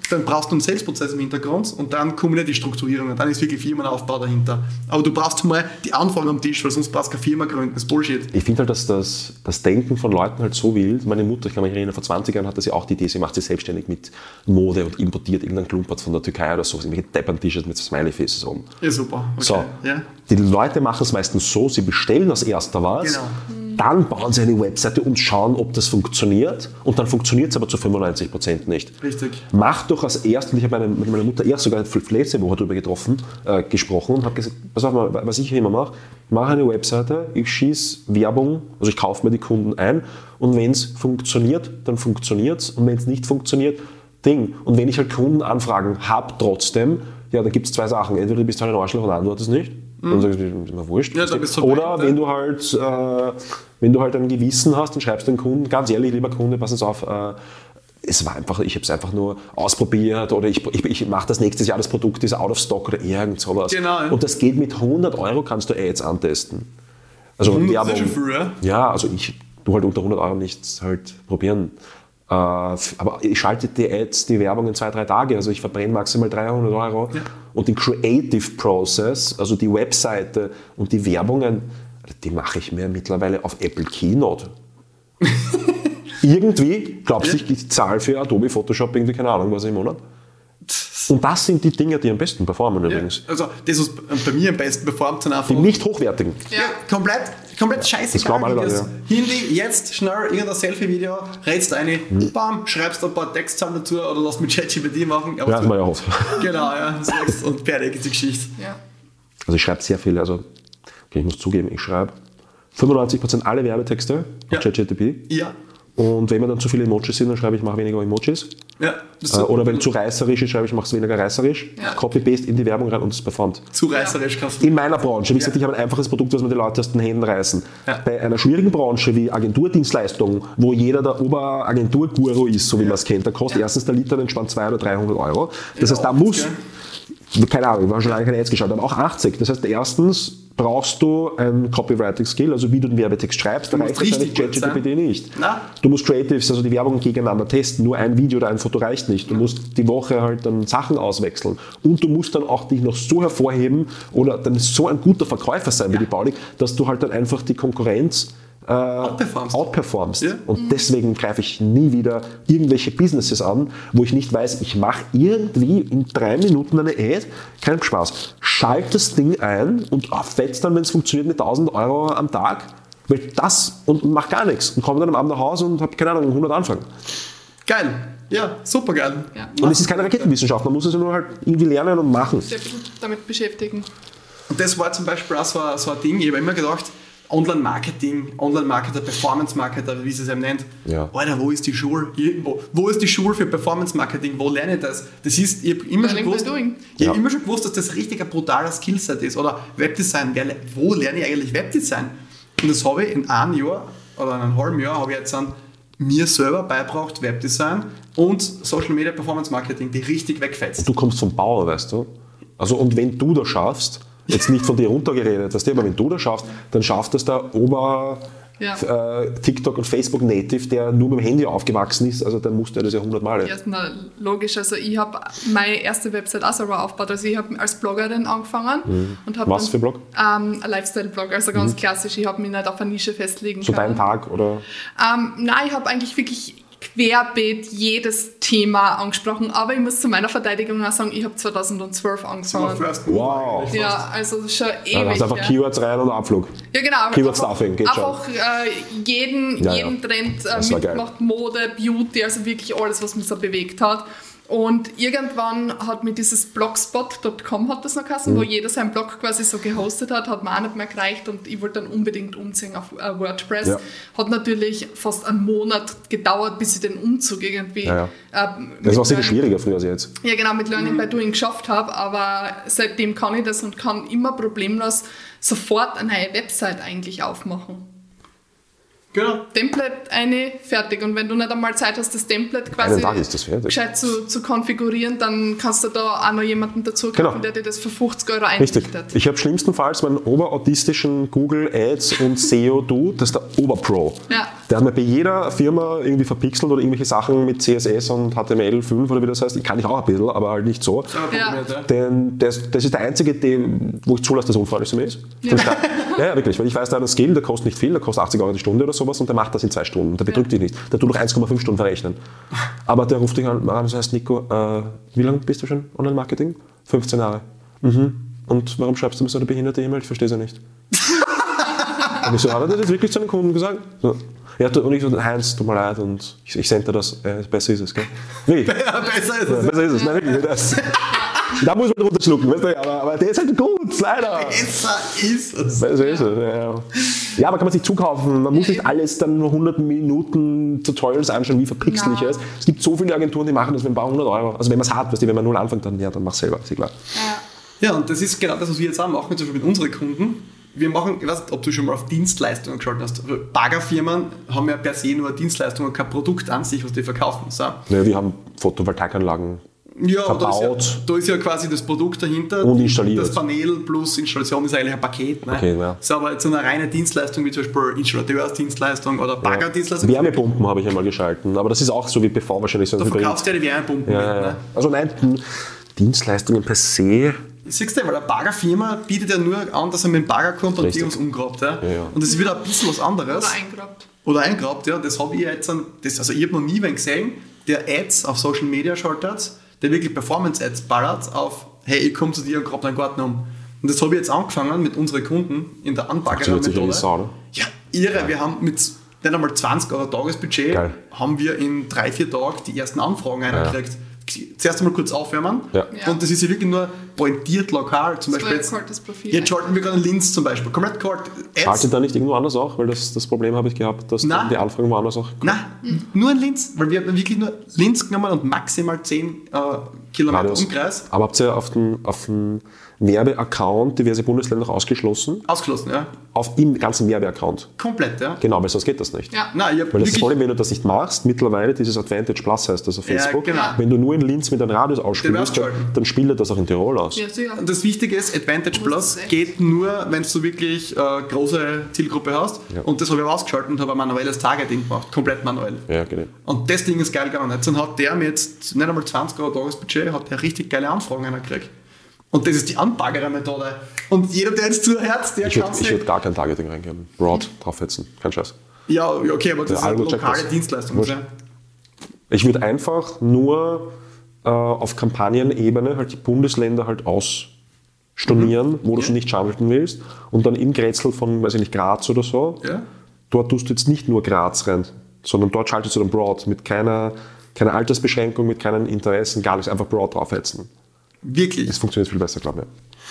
dann brauchst du einen Sales-Prozess im Hintergrund und dann kommen ja die Strukturierung und dann ist wirklich Firmenaufbau dahinter. Aber du brauchst mal die Anfrage am Tisch, weil sonst brauchst du keine Firma gründen. Das ist Bullshit.
Ich finde halt, dass das, das Denken von Leuten halt so wild. Meine Mutter, ich kann mich erinnern, vor zwanzig Jahren hatte sie auch die Idee, sie macht sich selbstständig mit Mode und importiert irgendeinen Klumpert von der Türkei oder so, irgendwelche Deppern-T-Shirts mit Smiley-Faces oben.
Ja, super. Okay.
So,
ja.
Die Leute machen es meistens so, sie bestellen als erster was,
Genau.
dann bauen sie eine Webseite und schauen, ob das funktioniert und dann funktioniert es aber zu fünfundneunzig Prozent nicht.
Richtig.
Mach doch als erstes, und ich habe meine, mit meiner Mutter erst sogar letzte Woche darüber getroffen, äh, gesprochen und habe gesagt, pass auf mal, was ich immer mache, ich mache eine Webseite, ich schieße Werbung, also ich kaufe mir die Kunden ein und wenn es funktioniert, dann funktioniert es und wenn es nicht funktioniert, Ding. Und wenn ich halt Kundenanfragen habe trotzdem, ja, dann gibt es zwei Sachen. Entweder du bist halt ein Arschloch und antwortest nicht, mhm. dann sagst du, ist mir wurscht.
Ja, dann bist du
oder
bei,
wenn du halt äh, wenn du halt ein Gewissen hast, dann schreibst du den Kunden, ganz ehrlich, lieber Kunde, pass uns auf, äh, es war einfach, ich habe es einfach nur ausprobiert oder ich, ich, ich mache das nächstes Jahr, das Produkt ist out of stock oder irgend sowas.
Genau, ja.
Und das geht mit hundert Euro, kannst du Ads antesten. Also
hundert
Werbung,
ist schon viel, ja?
Ja, also ich tu halt unter hundert Euro nichts halt probieren. Äh, aber ich schalte die Ads, die Werbung in zwei, drei Tage, also ich verbrenne maximal dreihundert Euro. Ja. Und den Creative Process, also die Webseite und die Werbungen, die mache ich mir mittlerweile auf Apple Keynote. Irgendwie, glaubst du, ja. ich zahle für Adobe Photoshop irgendwie, keine Ahnung, was im Monat? Und das sind die Dinge, die am besten performen übrigens.
Ja, also das, was bei mir am besten performt, sind einfach...
Die nicht hochwertigen.
Ja, komplett, komplett scheiße.
Das glauben alle Leute, ja.
Handy, jetzt schnell irgendein Selfie-Video, rätst eine, mhm. bam, schreibst ein paar Textzahlen dazu oder lass mit ChatGPT machen.
Ja, das mal ja auf.
Genau, ja, sagst und fertig ist die Geschichte. Ja.
Also ich schreibe sehr viel, also okay, ich muss zugeben, ich schreibe fünfundneunzig Prozent alle Werbetexte
ja.
auf ChatGPT.
Ja.
Und wenn mir dann zu viele Emojis sind, dann schreibe ich, mache weniger Emojis.
Ja, das
äh, oder wenn zu reißerisch ist, schreibe ich, mache es weniger reißerisch. Ja. Copy-Paste in die Werbung rein und es performt.
Zu reißerisch kannst du.
In meiner Branche. Wie gesagt, ja. ich habe ein einfaches Produkt, was mir die Leute aus den Händen reißen. Ja. Bei einer schwierigen Branche wie Agenturdienstleistungen, wo jeder der Oberagentur-Guru ist, so wie ja. man es kennt, da kostet ja. erstens der Liter entspannt zweihundert oder dreihundert Euro. Das ja, heißt, da muss, ja. keine Ahnung, ich habe schon lange keine Ads geschaut, aber auch achtzig. Das heißt, erstens brauchst du ein Copywriting-Skill, also wie du den Werbetext schreibst, da reicht wahrscheinlich ChatGPT nicht. Na? Du musst Creatives, also die Werbung gegeneinander testen, nur ein Video oder ein Foto reicht nicht. Du musst die Woche halt dann Sachen auswechseln und du musst dann auch dich noch so hervorheben oder dann so ein guter Verkäufer sein wie die Paulik, dass du halt dann einfach die Konkurrenz Äh, outperformst. outperformst. Ja. Und deswegen greife ich nie wieder irgendwelche Businesses an, wo ich nicht weiß, ich mache irgendwie in drei Minuten eine Ad, kein Spaß. Schalt das Ding ein und fetzt dann, wenn es funktioniert, mit tausend Euro am Tag, weil das und mach gar nichts und komme dann am Abend nach Hause und habe, keine Ahnung, hundert Anfragen.
Geil. Ja, super geil.
Ja. Und es ist keine Raketenwissenschaft, man muss es nur halt irgendwie lernen und machen.
Sehr gut damit beschäftigen.
Und das war zum Beispiel auch so ein, so ein Ding, ich habe immer gedacht, Online-Marketing, Online-Marketer, Performance-Marketer, wie sie es eben nennt. Ja. Alter, wo ist die Schule? Wo, wo ist die Schule für Performance-Marketing? Wo lerne ich das? Das ist, ich habe immer, ich
ja.
hab immer schon gewusst, dass das richtig ein brutaler Skillset ist. Oder Webdesign, wo lerne ich eigentlich Webdesign? Und das habe ich in einem Jahr oder in einem halben Jahr habe ich jetzt an mir selber beigebracht, Webdesign und Social Media Performance Marketing, die richtig wegfetzt.
Du kommst vom Bauer, weißt du? Also, und wenn du das schaffst, jetzt nicht von dir runtergeredet, weißt du, aber wenn du das schaffst, dann schafft das der Ober ja. äh, TikTok und Facebook Native, der nur mit dem Handy aufgewachsen ist, also dann musste er das ja hundert Mal.
Ja, na, logisch, also ich habe meine erste Website auch selber aufgebaut, also ich habe als Bloggerin angefangen.
Mhm.
Und
was dann, für Blog?
Ähm, ein Lifestyle-Blog, also ganz mhm. klassisch, ich habe mich nicht auf eine Nische festlegen
so
können.
So dein Tag, oder?
Ähm, nein, ich habe eigentlich wirklich querbeet jedes Thema angesprochen, aber ich muss zu meiner Verteidigung auch sagen, ich habe zweitausendzwölf angefangen.
Wow.
Ja, also schon ewig.
Dann hast du einfach ja. Keywords rein und Abflug.
Ja, genau.
Keyword-Stuffing, geht schon.
Einfach äh, jeden,
ja,
jeden
ja.
Trend äh, mitgemacht, Mode, Beauty, also wirklich alles, was mich so bewegt hat. Und irgendwann hat mir dieses blogspot Punkt com hat das noch geheißen, mhm. wo jeder seinen Blog quasi so gehostet hat, hat mir auch nicht mehr gereicht und ich wollte dann unbedingt umziehen auf äh, WordPress. Ja. Hat natürlich fast einen Monat gedauert, bis ich den Umzug irgendwie...
Ja, ja. Äh, das war sehr schwieriger früher als jetzt.
Ja, genau, mit Learning mhm. by Doing geschafft habe, aber seitdem kann ich das und kann immer problemlos sofort eine neue Website eigentlich aufmachen.
Genau.
Template eine, fertig. Und wenn du nicht einmal Zeit hast, das Template quasi gescheit zu, zu konfigurieren, dann kannst du da auch noch jemanden dazu kaufen, genau. der dir das für fünfzig Euro einrichtet.
Richtig. Ich habe schlimmstenfalls meinen oberautistischen Google Ads und S E O-Du, das ist der Oberpro.
Ja.
Der hat mir bei jeder Firma irgendwie verpixelt oder irgendwelche Sachen mit C S S und H T M L fünf oder wie das heißt. Ich kann ich auch ein bisschen, aber halt nicht so.
Ja.
Denn das, das ist der einzige, den, wo ich zulasse, dass er unfreundlich zu mir ist. Ja. ja, ja, wirklich. Weil ich weiß, der hat einen Skill, der kostet nicht viel, der kostet achtzig Euro die Stunde oder sowas und der macht das in zwei Stunden. Der betrügt dich nicht. Der tut noch eins Komma fünf Stunden verrechnen. Aber der ruft dich an, das heißt, Nico, äh, wie lange bist du schon Online-Marketing? fünfzehn Jahre. Mhm. Und warum schreibst du mir so eine behinderte E-Mail? Ich verstehe sie nicht. Und ich so, hat er das jetzt wirklich zu einem Kunden gesagt? So. Ja, und ich so, Heinz, tut mir leid und ich, ich sende dir das. Äh, besser ist es, gell? Wirklich?
Ja, besser ist es.
Ja, besser ist es, nein, wirklich. Das, da muss man runterschlucken, weißt du? Aber, aber der ist halt gut, leider.
Besser ist es.
Besser ist es, ja. Ja, aber kann man sich zukaufen. Man muss nicht alles dann nur hundert Minuten Tutorials anschauen, wie verpixelig es ist. Es gibt so viele Agenturen, die machen das mit ein paar hundert Euro. Also wenn man es hat, weißt du, wenn man null anfängt, dann, ja, dann mach selber, ist klar.
Ja.
Ja, und das ist genau das, was wir jetzt auch machen, zum Beispiel mit unseren Kunden. Wir machen, ich weiß nicht, ob du schon mal auf Dienstleistungen geschaut hast. Baggerfirmen haben ja per se nur Dienstleistungen, kein Produkt an sich, was die verkaufen. So.
Ja, wir haben Photovoltaikanlagen
ja,
verbaut.
Da ist, ja, da ist ja quasi das Produkt dahinter.
Und installiert.
Das Panel plus Installation ist eigentlich ein Paket. Ne?
Okay, ja.
So, aber jetzt so eine reine Dienstleistung, wie zum Beispiel Installateursdienstleistung oder Baggerdienstleistung.
Ja. Wärmepumpen habe ich einmal geschalten, aber das ist auch so wie P V wahrscheinlich. So
da verkaufst du ja die Wärmepumpen
ja,
mit.
Ja.
Ne?
Also nein, Dienstleistungen per se.
Siehst du, weil eine Baggerfirma bietet ja nur an, dass er mit dem Bagger kommt und
Richtig.
die uns umgrabt. Ja?
Ja, ja.
Und das ist wieder ein bisschen was anderes.
Oder eingeraubt.
Oder eingeraubt, ja. Das habe ich jetzt, an, das, also ich habe noch nie wen gesehen, der Ads auf Social Media schaltet, der wirklich Performance-Ads ballert auf, hey, ich komme zu dir und grab deinen Garten um. Und das habe ich jetzt angefangen mit unseren Kunden in der Anbagger-Methode. Ja, irre. Ja. Wir haben mit nicht einmal zwanzig Euro Tagesbudget, Geil. haben wir in drei, vier Tagen die ersten Anfragen reingekriegt. Ja. Zuerst einmal kurz aufwärmen
ja.
und das ist ja wirklich nur pointiert lokal. Zum Beispiel jetzt, jetzt schalten wir gerade Linz zum Beispiel. Komplett kalt.
Schaltet da nicht irgendwo anders auch? Weil das, das Problem habe ich gehabt, dass
Nein.
die Anfragen woanders auch...
Nein, mhm. nur in Linz. Weil wir haben wirklich nur Linz genommen und maximal zehn äh, Kilometer Radius. Umkreis.
Aber habt ihr auf dem, auf dem Werbeaccount diverse Bundesländer ausgeschlossen?
Ausgeschlossen, ja.
Auf im ganzen Werbeaccount?
Komplett, ja.
Genau, weil sonst geht das nicht.
Ja. Nein, ich
weil das Problem, wenn du das nicht machst, mittlerweile, dieses Advantage Plus heißt das auf Facebook,
ja, genau.
wenn du nur in Linz mit einem Radius ausspielst, dann, dann spielt er das auch in Tirol aus.
Ja, und das Wichtige ist, Advantage Plus geht nur, wenn du wirklich äh, große Zielgruppe hast. Ja. Und das habe ich ausgeschaltet und habe ein manuelles Targeting gemacht, komplett manuell.
Ja, genau.
Und das Ding ist geil gegangen. Jetzt hat der mit jetzt nicht einmal zwanzig Euro Tagesbudget, hat der richtig geile Anfragen gekriegt. Und das ist die Anbaggerer-Methode. Und jeder, der jetzt zuhört, der kann
es. Ich würde gar kein Targeting reingeben. Broad draufsetzen. Kein Scheiß.
Ja, okay, aber das ist eine lokale Dienstleistung. Ja.
Ich würde einfach nur äh, auf Kampagnenebene halt die Bundesländer halt ausstornieren, mhm. wo du es ja. nicht schalten willst. Und dann im Grätzl von, weiß ich nicht, Graz oder so,
ja.
dort tust du jetzt nicht nur Graz rein, sondern dort schaltest du dann Broad mit keiner, keiner Altersbeschränkung, mit keinen Interessen, gar nichts, einfach Broad draufhetzen.
Wirklich?
Das funktioniert viel besser, glaube ich.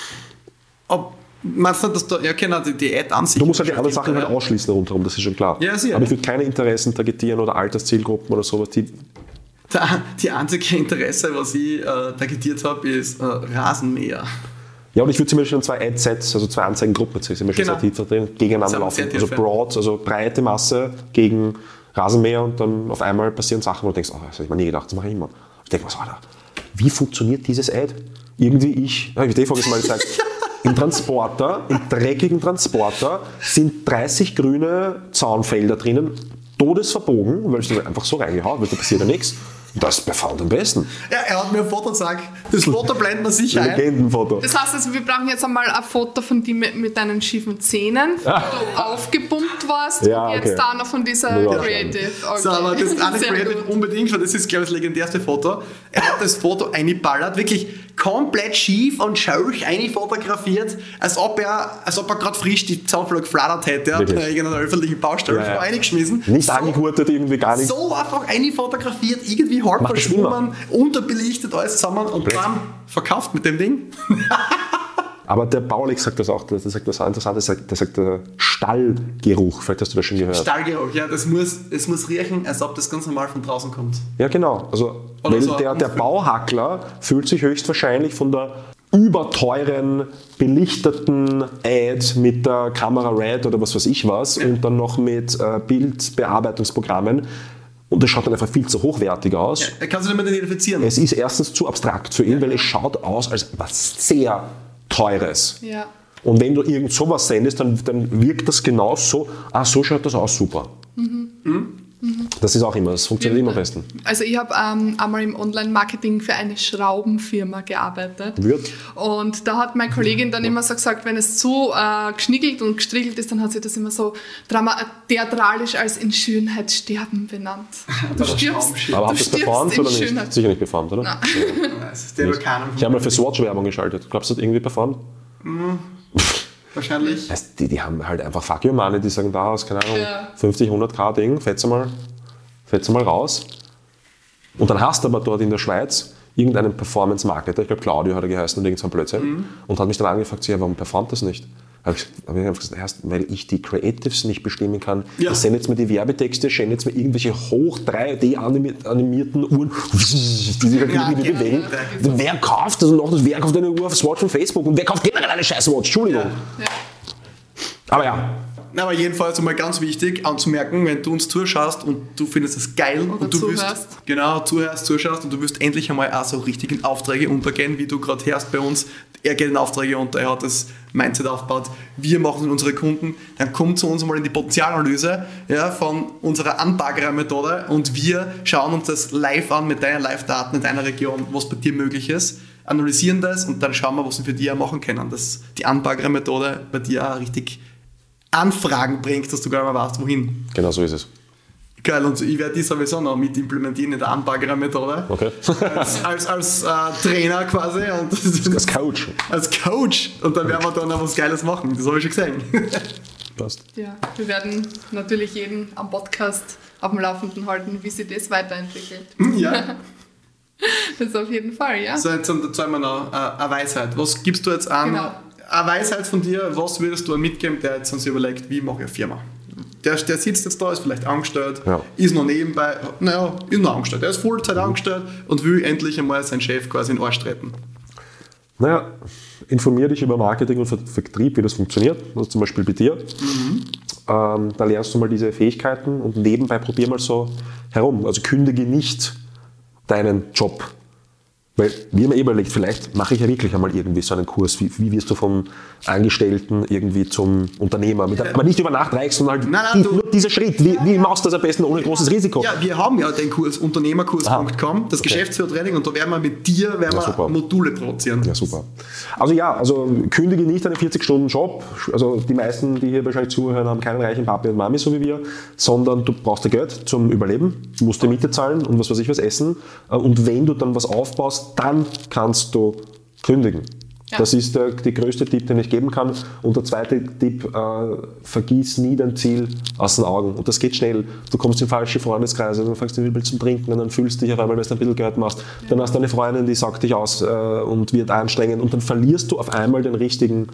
Ob, meinst du, dass du, ja, genau, die, die Ad an sich...
Du musst halt die anderen Sachen halt ausschließen rundherum, das ist schon klar.
Ja, sicher.
Aber ich würde keine Interessen targetieren oder Alterszielgruppen oder sowas. Die,
die einzige Interesse, was ich äh, targetiert habe, ist äh, Rasenmäher.
Ja, und ich würde zum Beispiel zwei Ad-Sets, also zwei Anzeigengruppen, jetzt sind wir schon
genau.
sehr tief drin, gegeneinander laufen. Also Broad, also breite Masse gegen Rasenmäher und dann auf einmal passieren Sachen, wo du denkst, oh, das hätte ich mir nie gedacht, das mache ich immer. Ich denke mir so, Alter, wie funktioniert dieses Ad? Irgendwie ich, ja, ich habe die Frage mal gesagt, im Transporter, im dreckigen Transporter sind dreißig grüne Zaunfelder drinnen, todesverbogen, weil ich einfach so reingehauen, weil da passiert ja nichts. Das ist bei Found am besten.
Ja, er hat mir ein Foto gesagt. Das Foto blendet man sicher ein.
Legendenfoto.
Das heißt also, wir brauchen jetzt einmal ein Foto von dir mit, mit deinen schiefen Zähnen,
ah.
wo du aufgepumpt warst
ja,
und jetzt
okay.
da noch von dieser
ja,
Creative. Okay.
So, aber das eine
Sehr
Creative
gut.
unbedingt, weil das ist, glaube ich, das legendärste Foto. Er hat das Foto eingeballert, wirklich komplett schief und schauch einfotografiert, als ob er, als ob er gerade frisch die Zaunflug geflattert hätte. Er hat in irgendeiner öffentlichen Baustelle
ja, ja.
eingeschmissen.
Nicht
so,
angehurtet, irgendwie gar nicht.
So einfach einfotografiert, irgendwie halb
Macht
verschwommen, unterbelichtet, alles zusammen und
Blech.
dann verkauft mit dem Ding.
Aber der Baulig sagt das auch, der sagt das auch interessant, der sagt, der sagt der Stallgeruch, vielleicht hast du das schon gehört.
Stallgeruch, ja, das muss, es muss riechen, als ob das ganz normal von draußen kommt.
Ja, genau. Also,
Oder
weil
so
der, der Bauhackler fühlt sich höchstwahrscheinlich von der überteuren, belichteten Ad mit der Kamera Red oder was weiß ich was
ja.
und dann noch mit äh, Bildbearbeitungsprogrammen. Und das schaut dann einfach viel zu hochwertig aus.
Ja, er kann sich nicht mehr identifizieren.
Es ist erstens zu abstrakt für ihn,
ja.
weil es schaut aus als was sehr Teures.
Ja.
Und wenn du irgend sowas sendest, dann, dann wirkt das genau so, ah, so schaut das aus, super. Mhm. Mhm. Das ist auch immer, das funktioniert immer am besten.
Also ich habe ähm, einmal im Online-Marketing für eine Schraubenfirma gearbeitet.
Wird.
Und da hat meine Kollegin dann immer so gesagt, wenn es zu äh, geschniggelt und gestriegelt ist, dann hat sie das immer so drama- theatralisch als in Schönheit sterben benannt. Du stirbst,
aber
du
hast du das performt oder nicht?
Schönheit.
Sicher nicht performt, oder?
Nein.
Ja. Das ist der
ich habe mal für Swatch Werbung geschaltet. Glaubst du, das hat irgendwie performt?
Mhm. Wahrscheinlich.
Also die, die haben halt einfach Fuck you Money, die sagen da aus, keine Ahnung,
ja.
fünfzig, hundert K Ding, fetze mal, fetze mal raus. Und dann hast du aber dort in der Schweiz irgendeinen Performance-Marketer, ich glaube Claudio hat er geheißen und irgend so ein Blödsinn, mhm. und hat mich dann angefragt, ja, warum performt das nicht? Habe ich, hab ich einfach gesagt, erst, weil ich die Creatives nicht bestimmen kann. Ja. Ich sende jetzt mir die Werbetexte, schende jetzt mir irgendwelche hoch drei D animierten Uhren, die sich halt ja, irgendwie bewegen. Ja, ja. Wer kauft das und noch das? Wer kauft eine Uhr auf Swatch von Facebook und wer kauft generell eine scheiß Watch? Entschuldigung. Ja. Ja. Aber ja.
Aber jedenfalls einmal ganz wichtig anzumerken, wenn du uns zuschaust und du findest es geil
oder
und du
zuhörst.
willst, genau, zuhörst, zuschaust und du willst endlich einmal auch so richtig in Aufträge untergehen, wie du gerade hörst bei uns. Er geht in Aufträge unter, er hat das Mindset aufgebaut, wir machen es mit unseren Kunden, dann kommt zu uns mal in die Potenzialanalyse, ja, von unserer Anbaggerer-Methode und wir schauen uns das live an mit deinen Live-Daten in deiner Region, was bei dir möglich ist, analysieren das und dann schauen wir, was wir für dich auch machen können, dass die Anbaggerer-Methode bei dir auch richtig Anfragen bringt, dass du gar nicht mehr weißt, wohin.
Genau so ist es.
Geil, und ich werde die sowieso noch mit implementieren in der Anbaggerer-Methode.
Okay.
Als, als, als äh, Trainer quasi. Und
als Coach.
Als Coach. Und dann werden wir da noch was Geiles machen. Das habe ich schon gesehen.
Passt.
Ja, wir werden natürlich jeden am Podcast auf dem Laufenden halten, wie sich das weiterentwickelt.
Ja.
Das auf jeden Fall, ja.
So, jetzt dazu haben wir noch äh, eine Weisheit. Was gibst du jetzt an? Genau. Eine Weisheit von dir, was würdest du mitgeben, der jetzt uns überlegt, wie mache ich eine Firma? Der, der sitzt jetzt da, ist vielleicht angestellt, ja. ist noch nebenbei, naja, ist noch angestellt. Er ist Vollzeit angestellt und will endlich einmal seinen Chef quasi in den Arsch treten.
Naja, informier dich über Marketing und Vertrieb, wie das funktioniert. Also zum Beispiel bei dir. Mhm. Ähm, da lernst du mal diese Fähigkeiten und nebenbei probier mal so herum. Also kündige nicht deinen Job. Weil wir haben eh überlegt, vielleicht mache ich ja wirklich einmal irgendwie so einen Kurs, wie, wie wirst du vom Angestellten irgendwie zum Unternehmer, mit, aber nicht über Nacht reichst, sondern halt nein, nein, die, nur dieser Schritt, wie, wie machst du das am besten ohne großes Risiko?
Ja, wir haben ja den Kurs Unternehmerkurs Punkt com, das okay. Geschäftsführertraining, und da werden wir mit dir werden ja, wir Module produzieren.
Ja, super. Also ja, also kündige nicht einen vierzig-Stunden-Job, also die meisten, die hier wahrscheinlich zuhören, haben keinen reichen Papi und Mami, so wie wir, sondern du brauchst ja Geld zum Überleben, du musst die Miete zahlen und was weiß ich was essen, und wenn du dann was aufbaust, dann kannst du kündigen. Ja. Das ist der, der größte Tipp, den ich geben kann. Und der zweite Tipp, äh, vergiss nie dein Ziel aus den Augen. Und das geht schnell. Du kommst in falsche Freundeskreise, dann fängst du ein zum Trinken und dann fühlst du dich auf einmal, weil du ein bisschen Geld machst. Ja. Dann hast du eine Freundin, die sagt dich aus äh, und wird anstrengend. Und dann verlierst du auf einmal den richtigen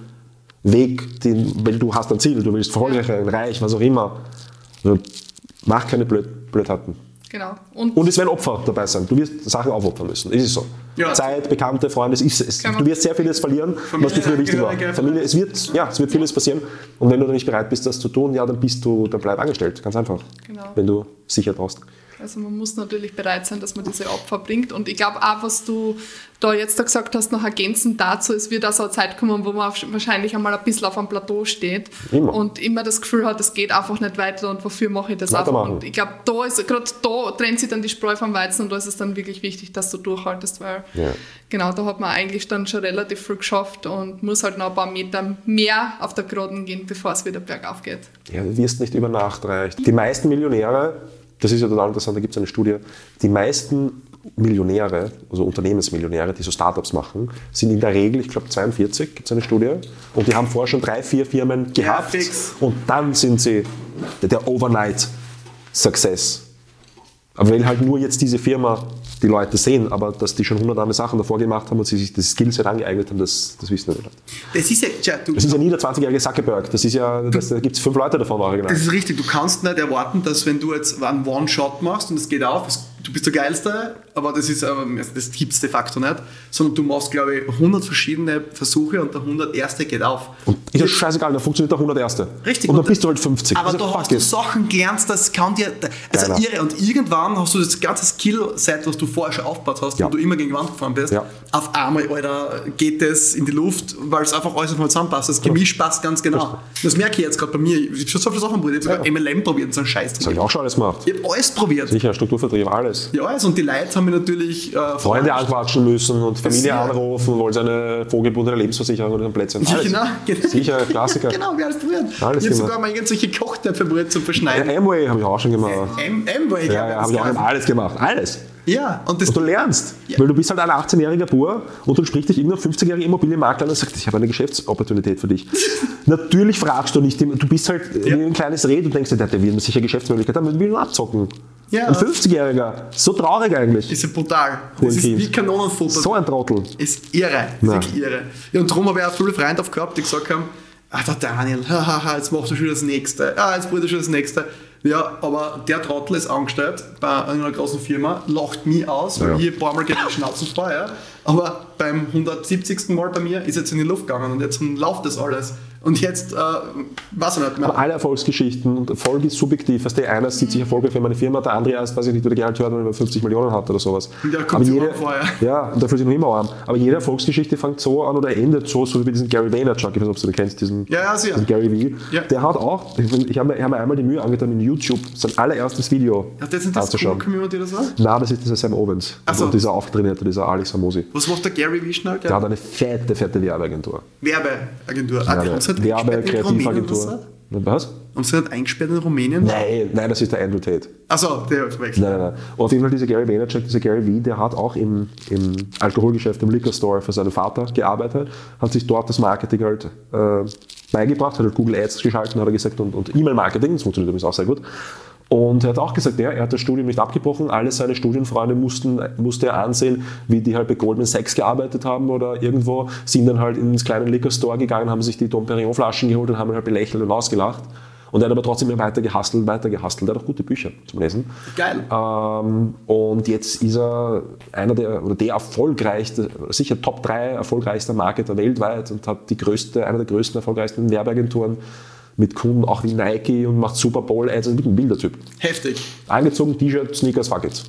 Weg, den, weil du hast ein Ziel, du willst erfolgreich sein, reich, was auch immer. Also, mach keine Blöd, Blödheiten.
Genau.
Und, und es werden Opfer dabei sein. Du wirst Sachen aufopfern müssen. Ist es so. Ja. Zeit, Bekannte, Freunde, es ist, es, du wirst sehr vieles verlieren, Familie, was dir früher wichtig war. Familie, es wird, ja, es wird vieles passieren. Und wenn du dann nicht bereit bist, das zu tun, ja, dann bist du, dann bleib angestellt. Ganz einfach. Genau. Wenn du sicher brauchst.
Also man muss natürlich bereit sein, dass man diese Opfer bringt. Und ich glaube auch, was du da jetzt da gesagt hast, noch ergänzend dazu, es wird auch so eine Zeit kommen, wo man auf, wahrscheinlich einmal ein bisschen auf einem Plateau steht immer. Und immer das Gefühl hat, es geht einfach nicht weiter und wofür mache ich das einfach. Und ich glaube, da ist gerade da trennt sich dann die Spreu vom Weizen und da ist es dann wirklich wichtig, dass du durchhaltest, weil ja. genau, da hat man eigentlich dann schon relativ viel geschafft und muss halt noch ein paar Meter mehr auf der Geraden gehen, bevor es wieder bergauf geht.
Ja, du wirst nicht über Nacht reich. Die meisten Millionäre, das ist ja total interessant, da gibt es eine Studie, die meisten Millionäre, also Unternehmensmillionäre, die so Startups machen, sind in der Regel, ich glaube zweiundvierzig, gibt es eine Studie, und die haben vorher schon drei, vier Firmen gehabt, ja, und dann sind sie der Overnight-Success. Aber weil halt nur jetzt diese Firma die Leute sehen, aber dass die schon hundert andere Sachen davor gemacht haben und sie sich das Skillset angeeignet haben, das, das wissen wir nicht.
Das ist ja, ja, du,
das ist ja nie der zwanzigjährige Zuckerberg, das ist ja, das, da gibt es fünf Leute davon original.
Das ist richtig, du kannst nicht erwarten, dass wenn du jetzt einen One-Shot machst und es geht auf, es du bist der Geilste, aber das ist aber, das gibt es de facto nicht, sondern du machst, glaube ich, hundert verschiedene Versuche und der hundert erste geht auf.
Und ist ja scheißegal, dann funktioniert der hundert erste.
Richtig.
Und dann bist du halt fünfzig.
Aber
also
da hast
it.
du Sachen gelernt, das kann dir, also
Keiner.
irre. Und irgendwann hast du das ganze Skillset, was du vorher schon aufgebaut hast,
Ja.
wo du immer gegen die Wand gefahren bist,
Ja.
auf einmal, Alter, geht das in die Luft, weil es einfach alles auf einmal zusammenpasst. Das Gemisch passt ganz genau. Das merke ich jetzt gerade bei mir. Ich habe schon so viele Sachen probiert. Ich habe sogar
Ja.
M L M probiert und so einen Scheiß.
Das habe ich auch schon alles gemacht.
Ich habe alles probiert.
Sicher, Strukturvertrieb, alles.
Ja, alles. Und die Leute haben mir natürlich äh,
Freunde anquatschen müssen und Familie
Ja.
anrufen, wollen sie eine vorgebundene Lebensversicherung oder ein Plätzchen.
Ja,
Alles.
genau, genau.
Sicher, Klassiker.
Genau, wir haben alles probiert.
Alles
ich habe
gemacht.
sogar mal irgendwelche Kochtöpfe probiert zum
Ja,
Verschneiden.
Amway habe ich auch schon gemacht.
M- M-Way,
Ja, ja, habe ich auch alles gemacht. Alles.
Ja, und das
Und du lernst.
Ja.
Weil du bist halt ein achtzehnjähriger Bur und dann spricht dich irgendein fünfzigjähriger Immobilienmakler an und sagt, ich habe eine Geschäftsopportunität für dich. Natürlich fragst du nicht, du bist halt
Ja.
wie ein kleines Reh, du denkst dir, der wird sicher Geschäftsmöglichkeit haben, wir will ihn abzocken.
Ja.
Ein fünfzigjähriger, so traurig eigentlich.
ist ja brutal. Das ist
Kind.
wie Kanonenfutter.
So ein Trottel.
Ist irre. Ist
Nein.
wirklich irre. Ja, und darum habe ich auch viele Freunde aufgehabt, die gesagt haben, ah, der Daniel, hahaha, jetzt machst du schon das Nächste. Ah, jetzt probiert er schon das Nächste. Ja, aber der Trottel ist angestellt bei einer großen Firma, lacht mich aus, weil
Ja.
ich ein paar Mal gegen die Schnauzen feuer. Aber beim hundertsiebzigsten Mal bei mir ist jetzt in die Luft gegangen und jetzt läuft das alles. Und jetzt, äh, weiß ich nicht mehr.
Aber alle Erfolgsgeschichten, und Erfolg ist subjektiv. Weißt du, einer sieht sich erfolgreich für meine Firma, der andere erst, weiß ich nicht, wie der Gehalt hört, wenn er fünfzig Millionen hat oder sowas.
Und der kommt
Aber
sich
jede,
arm vor, ja.
ja, und der fühlt sich noch immer arm. Aber jede Erfolgsgeschichte fängt so an oder endet so, so wie diesen Gary Vaynerchuk, ich weiß nicht, ob du den kennst, diesen,
Ja, ja, sicher.
diesen Gary V.
Ja.
Der hat auch, ich habe mir, ich hab mir einmal die Mühe angetan, in YouTube sein allererstes Video
Hat das nicht das
anzuschauen.
Cool-Community oder so?
Nein, das ist dieser Sam Owens,
Ach so.
und dieser Auftrainierte, dieser Alex Ramosi.
Was macht der Gary Vee schnell?
Der hat eine fette, fette Werbeagentur.
Werbeagentur. Ah,
Ja,
die haben sie nicht eingesperrt in Rumänien oder
Werbe-Kreativagentur.
so?
Was?
Haben sie nicht eingesperrt in Rumänien?
Nein, nein, das ist der Andrew Tate.
Achso, der verwechselt.
Nein, nein, nein. Und auf jeden Fall dieser Gary Vaynerchuk, dieser Gary V, der hat auch im, im Alkoholgeschäft, im Liquor Store für seinen Vater gearbeitet, hat sich dort das Marketing halt äh, beigebracht, hat halt Google Ads geschalten, hat er gesagt, und, und E-Mail-Marketing, das funktioniert übrigens auch sehr gut. Und er hat auch gesagt, ja, er hat das Studium nicht abgebrochen, alle seine Studienfreunde mussten, musste er ansehen, wie die halt bei Goldman Sachs gearbeitet haben oder irgendwo, sind dann halt ins kleine Liquor Store gegangen, haben sich die Dom Perignon Flaschen geholt und haben ihn halt belächelt und ausgelacht. Und er hat aber trotzdem immer weiter gehustelt, weiter gehustelt. Er hat auch gute Bücher zum Lesen.
Geil.
Ähm, und jetzt ist er einer der, oder der erfolgreichste, sicher Top drei erfolgreichster Marketer weltweit und hat die größte, einer der größten, erfolgreichsten Werbeagenturen mit Kunden, auch wie Nike, und macht Super Bowl Ads, also mit einem Bildertyp.
Heftig.
Angezogen, T-Shirt, Sneakers, fuck it.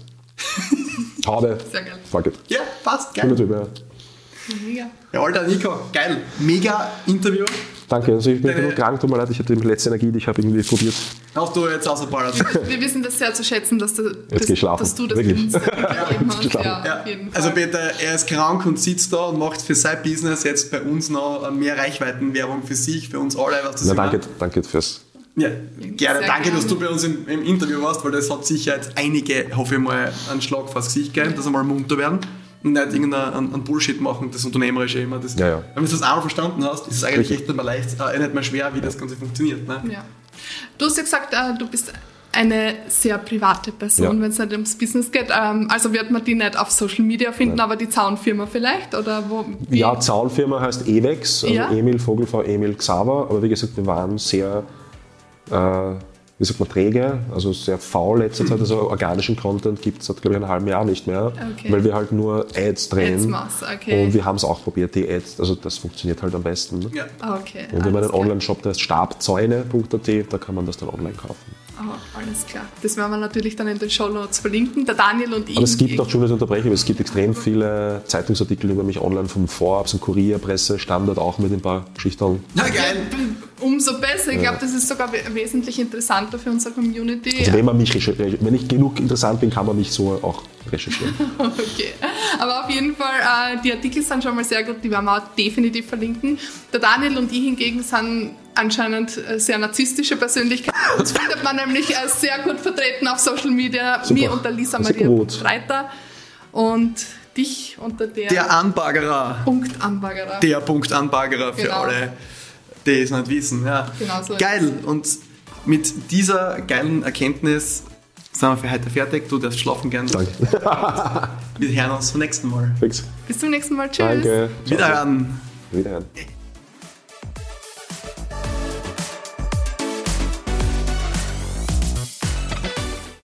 Haube,
Sehr geil.
fuck it.
Ja, passt.
Cooler
Geil.
Typ, ja.
Mega.
Ja, Alter, Nico, geil. Mega Interview.
Danke, also ich bin
Deine-
genug krank, tut mir leid, ich hatte die letzte Energie, die ich habe irgendwie probiert.
Hast du jetzt ausgeballert.
Wir wissen das sehr zu schätzen, dass du,
Jetzt
dass,
geh schlafen.
dass du das
Wirklich.
uns gegeben hast.
Schlafen.
Ja,
Ja.
auf jeden Fall.
Also bitte, er ist krank und sitzt da und macht für sein Business jetzt bei uns noch mehr Reichweitenwerbung für sich, für uns alle. Was das
Na,
immer-
danke, danke fürs.
Ja, gerne.
Sehr
Danke,
gerne.
dass du bei uns im, im Interview warst, weil das hat sicher jetzt einige, hoffe ich mal, einen Schlag vors Gesicht gegeben, dass sie mal munter werden und nicht irgendeinen einen Bullshit machen, das Unternehmerische immer. Das,
Ja, ja.
Wenn du das einmal verstanden hast, ist es eigentlich
Richtig.
echt nicht mehr leicht, äh, nicht mehr schwer, wie das Ganze funktioniert. Ne?
Ja. Du hast ja gesagt, äh, du bist eine sehr private Person,
Ja.
wenn es nicht ums Business geht. Ähm, also wird man die nicht auf Social Media finden, aber die Zaunfirma vielleicht? Oder wo, wie?
Ja, Zaunfirma heißt Evex, also
Ja.
Emil Vogelfrau, Emil Xaver, aber wie gesagt, wir waren sehr, äh, wie sagt man, träge, also sehr faul letzte Zeit, also organischen Content gibt es seit, glaube ich, einem halben Jahr nicht mehr,
Okay.
weil wir halt nur Ads drehen.
Ads machst, okay.
Und wir haben es auch probiert, die Ads, also das funktioniert halt am besten. Ne?
Ja.
Ah, okay.
Und wir haben
alles
einen
klar.
Online-Shop, der heißt stabzäune punkt a t, da kann man das dann online kaufen.
Oh, alles klar. Das werden wir natürlich dann in den Shownotes verlinken. Der Daniel und ich.
Aber es gibt auch, schon wieder unterbrechen, aber es gibt extrem viele Zeitungsartikel über mich online vom Forbes und Kurier, Presse, Standard auch mit ein paar Geschichten.
Na geil.
Umso besser. Ich glaube, das ist sogar we- wesentlich interessanter für unsere Community.
Also wenn man mich recherchiert, wenn ich genug interessant bin, kann man mich so auch recherchieren.
Okay, aber auf jeden Fall, äh, die Artikel sind schon mal sehr gut, die werden wir auch definitiv verlinken. Der Daniel und ich hingegen sind anscheinend äh, sehr narzisstische Persönlichkeiten. Uns findet man nämlich äh, sehr gut vertreten auf Social Media,
Super.
mir unter Lisa
Das ist
Maria
gut.
Reiter und dich unter der,
Der Anbaggerer.
Punkt Anbaggerer.
Der Punkt Anbaggerer für
Genau.
alle, die es nicht wissen. Ja.
Genau so ist
Geil. Und mit dieser geilen Erkenntnis sind wir für heute fertig. Du darfst schlafen gehen.
Danke.
Wir hören uns zum nächsten Mal.
Fix.
Bis zum nächsten Mal. Tschüss.
Danke. Ciao.
Wiederhören.
Wiederhören.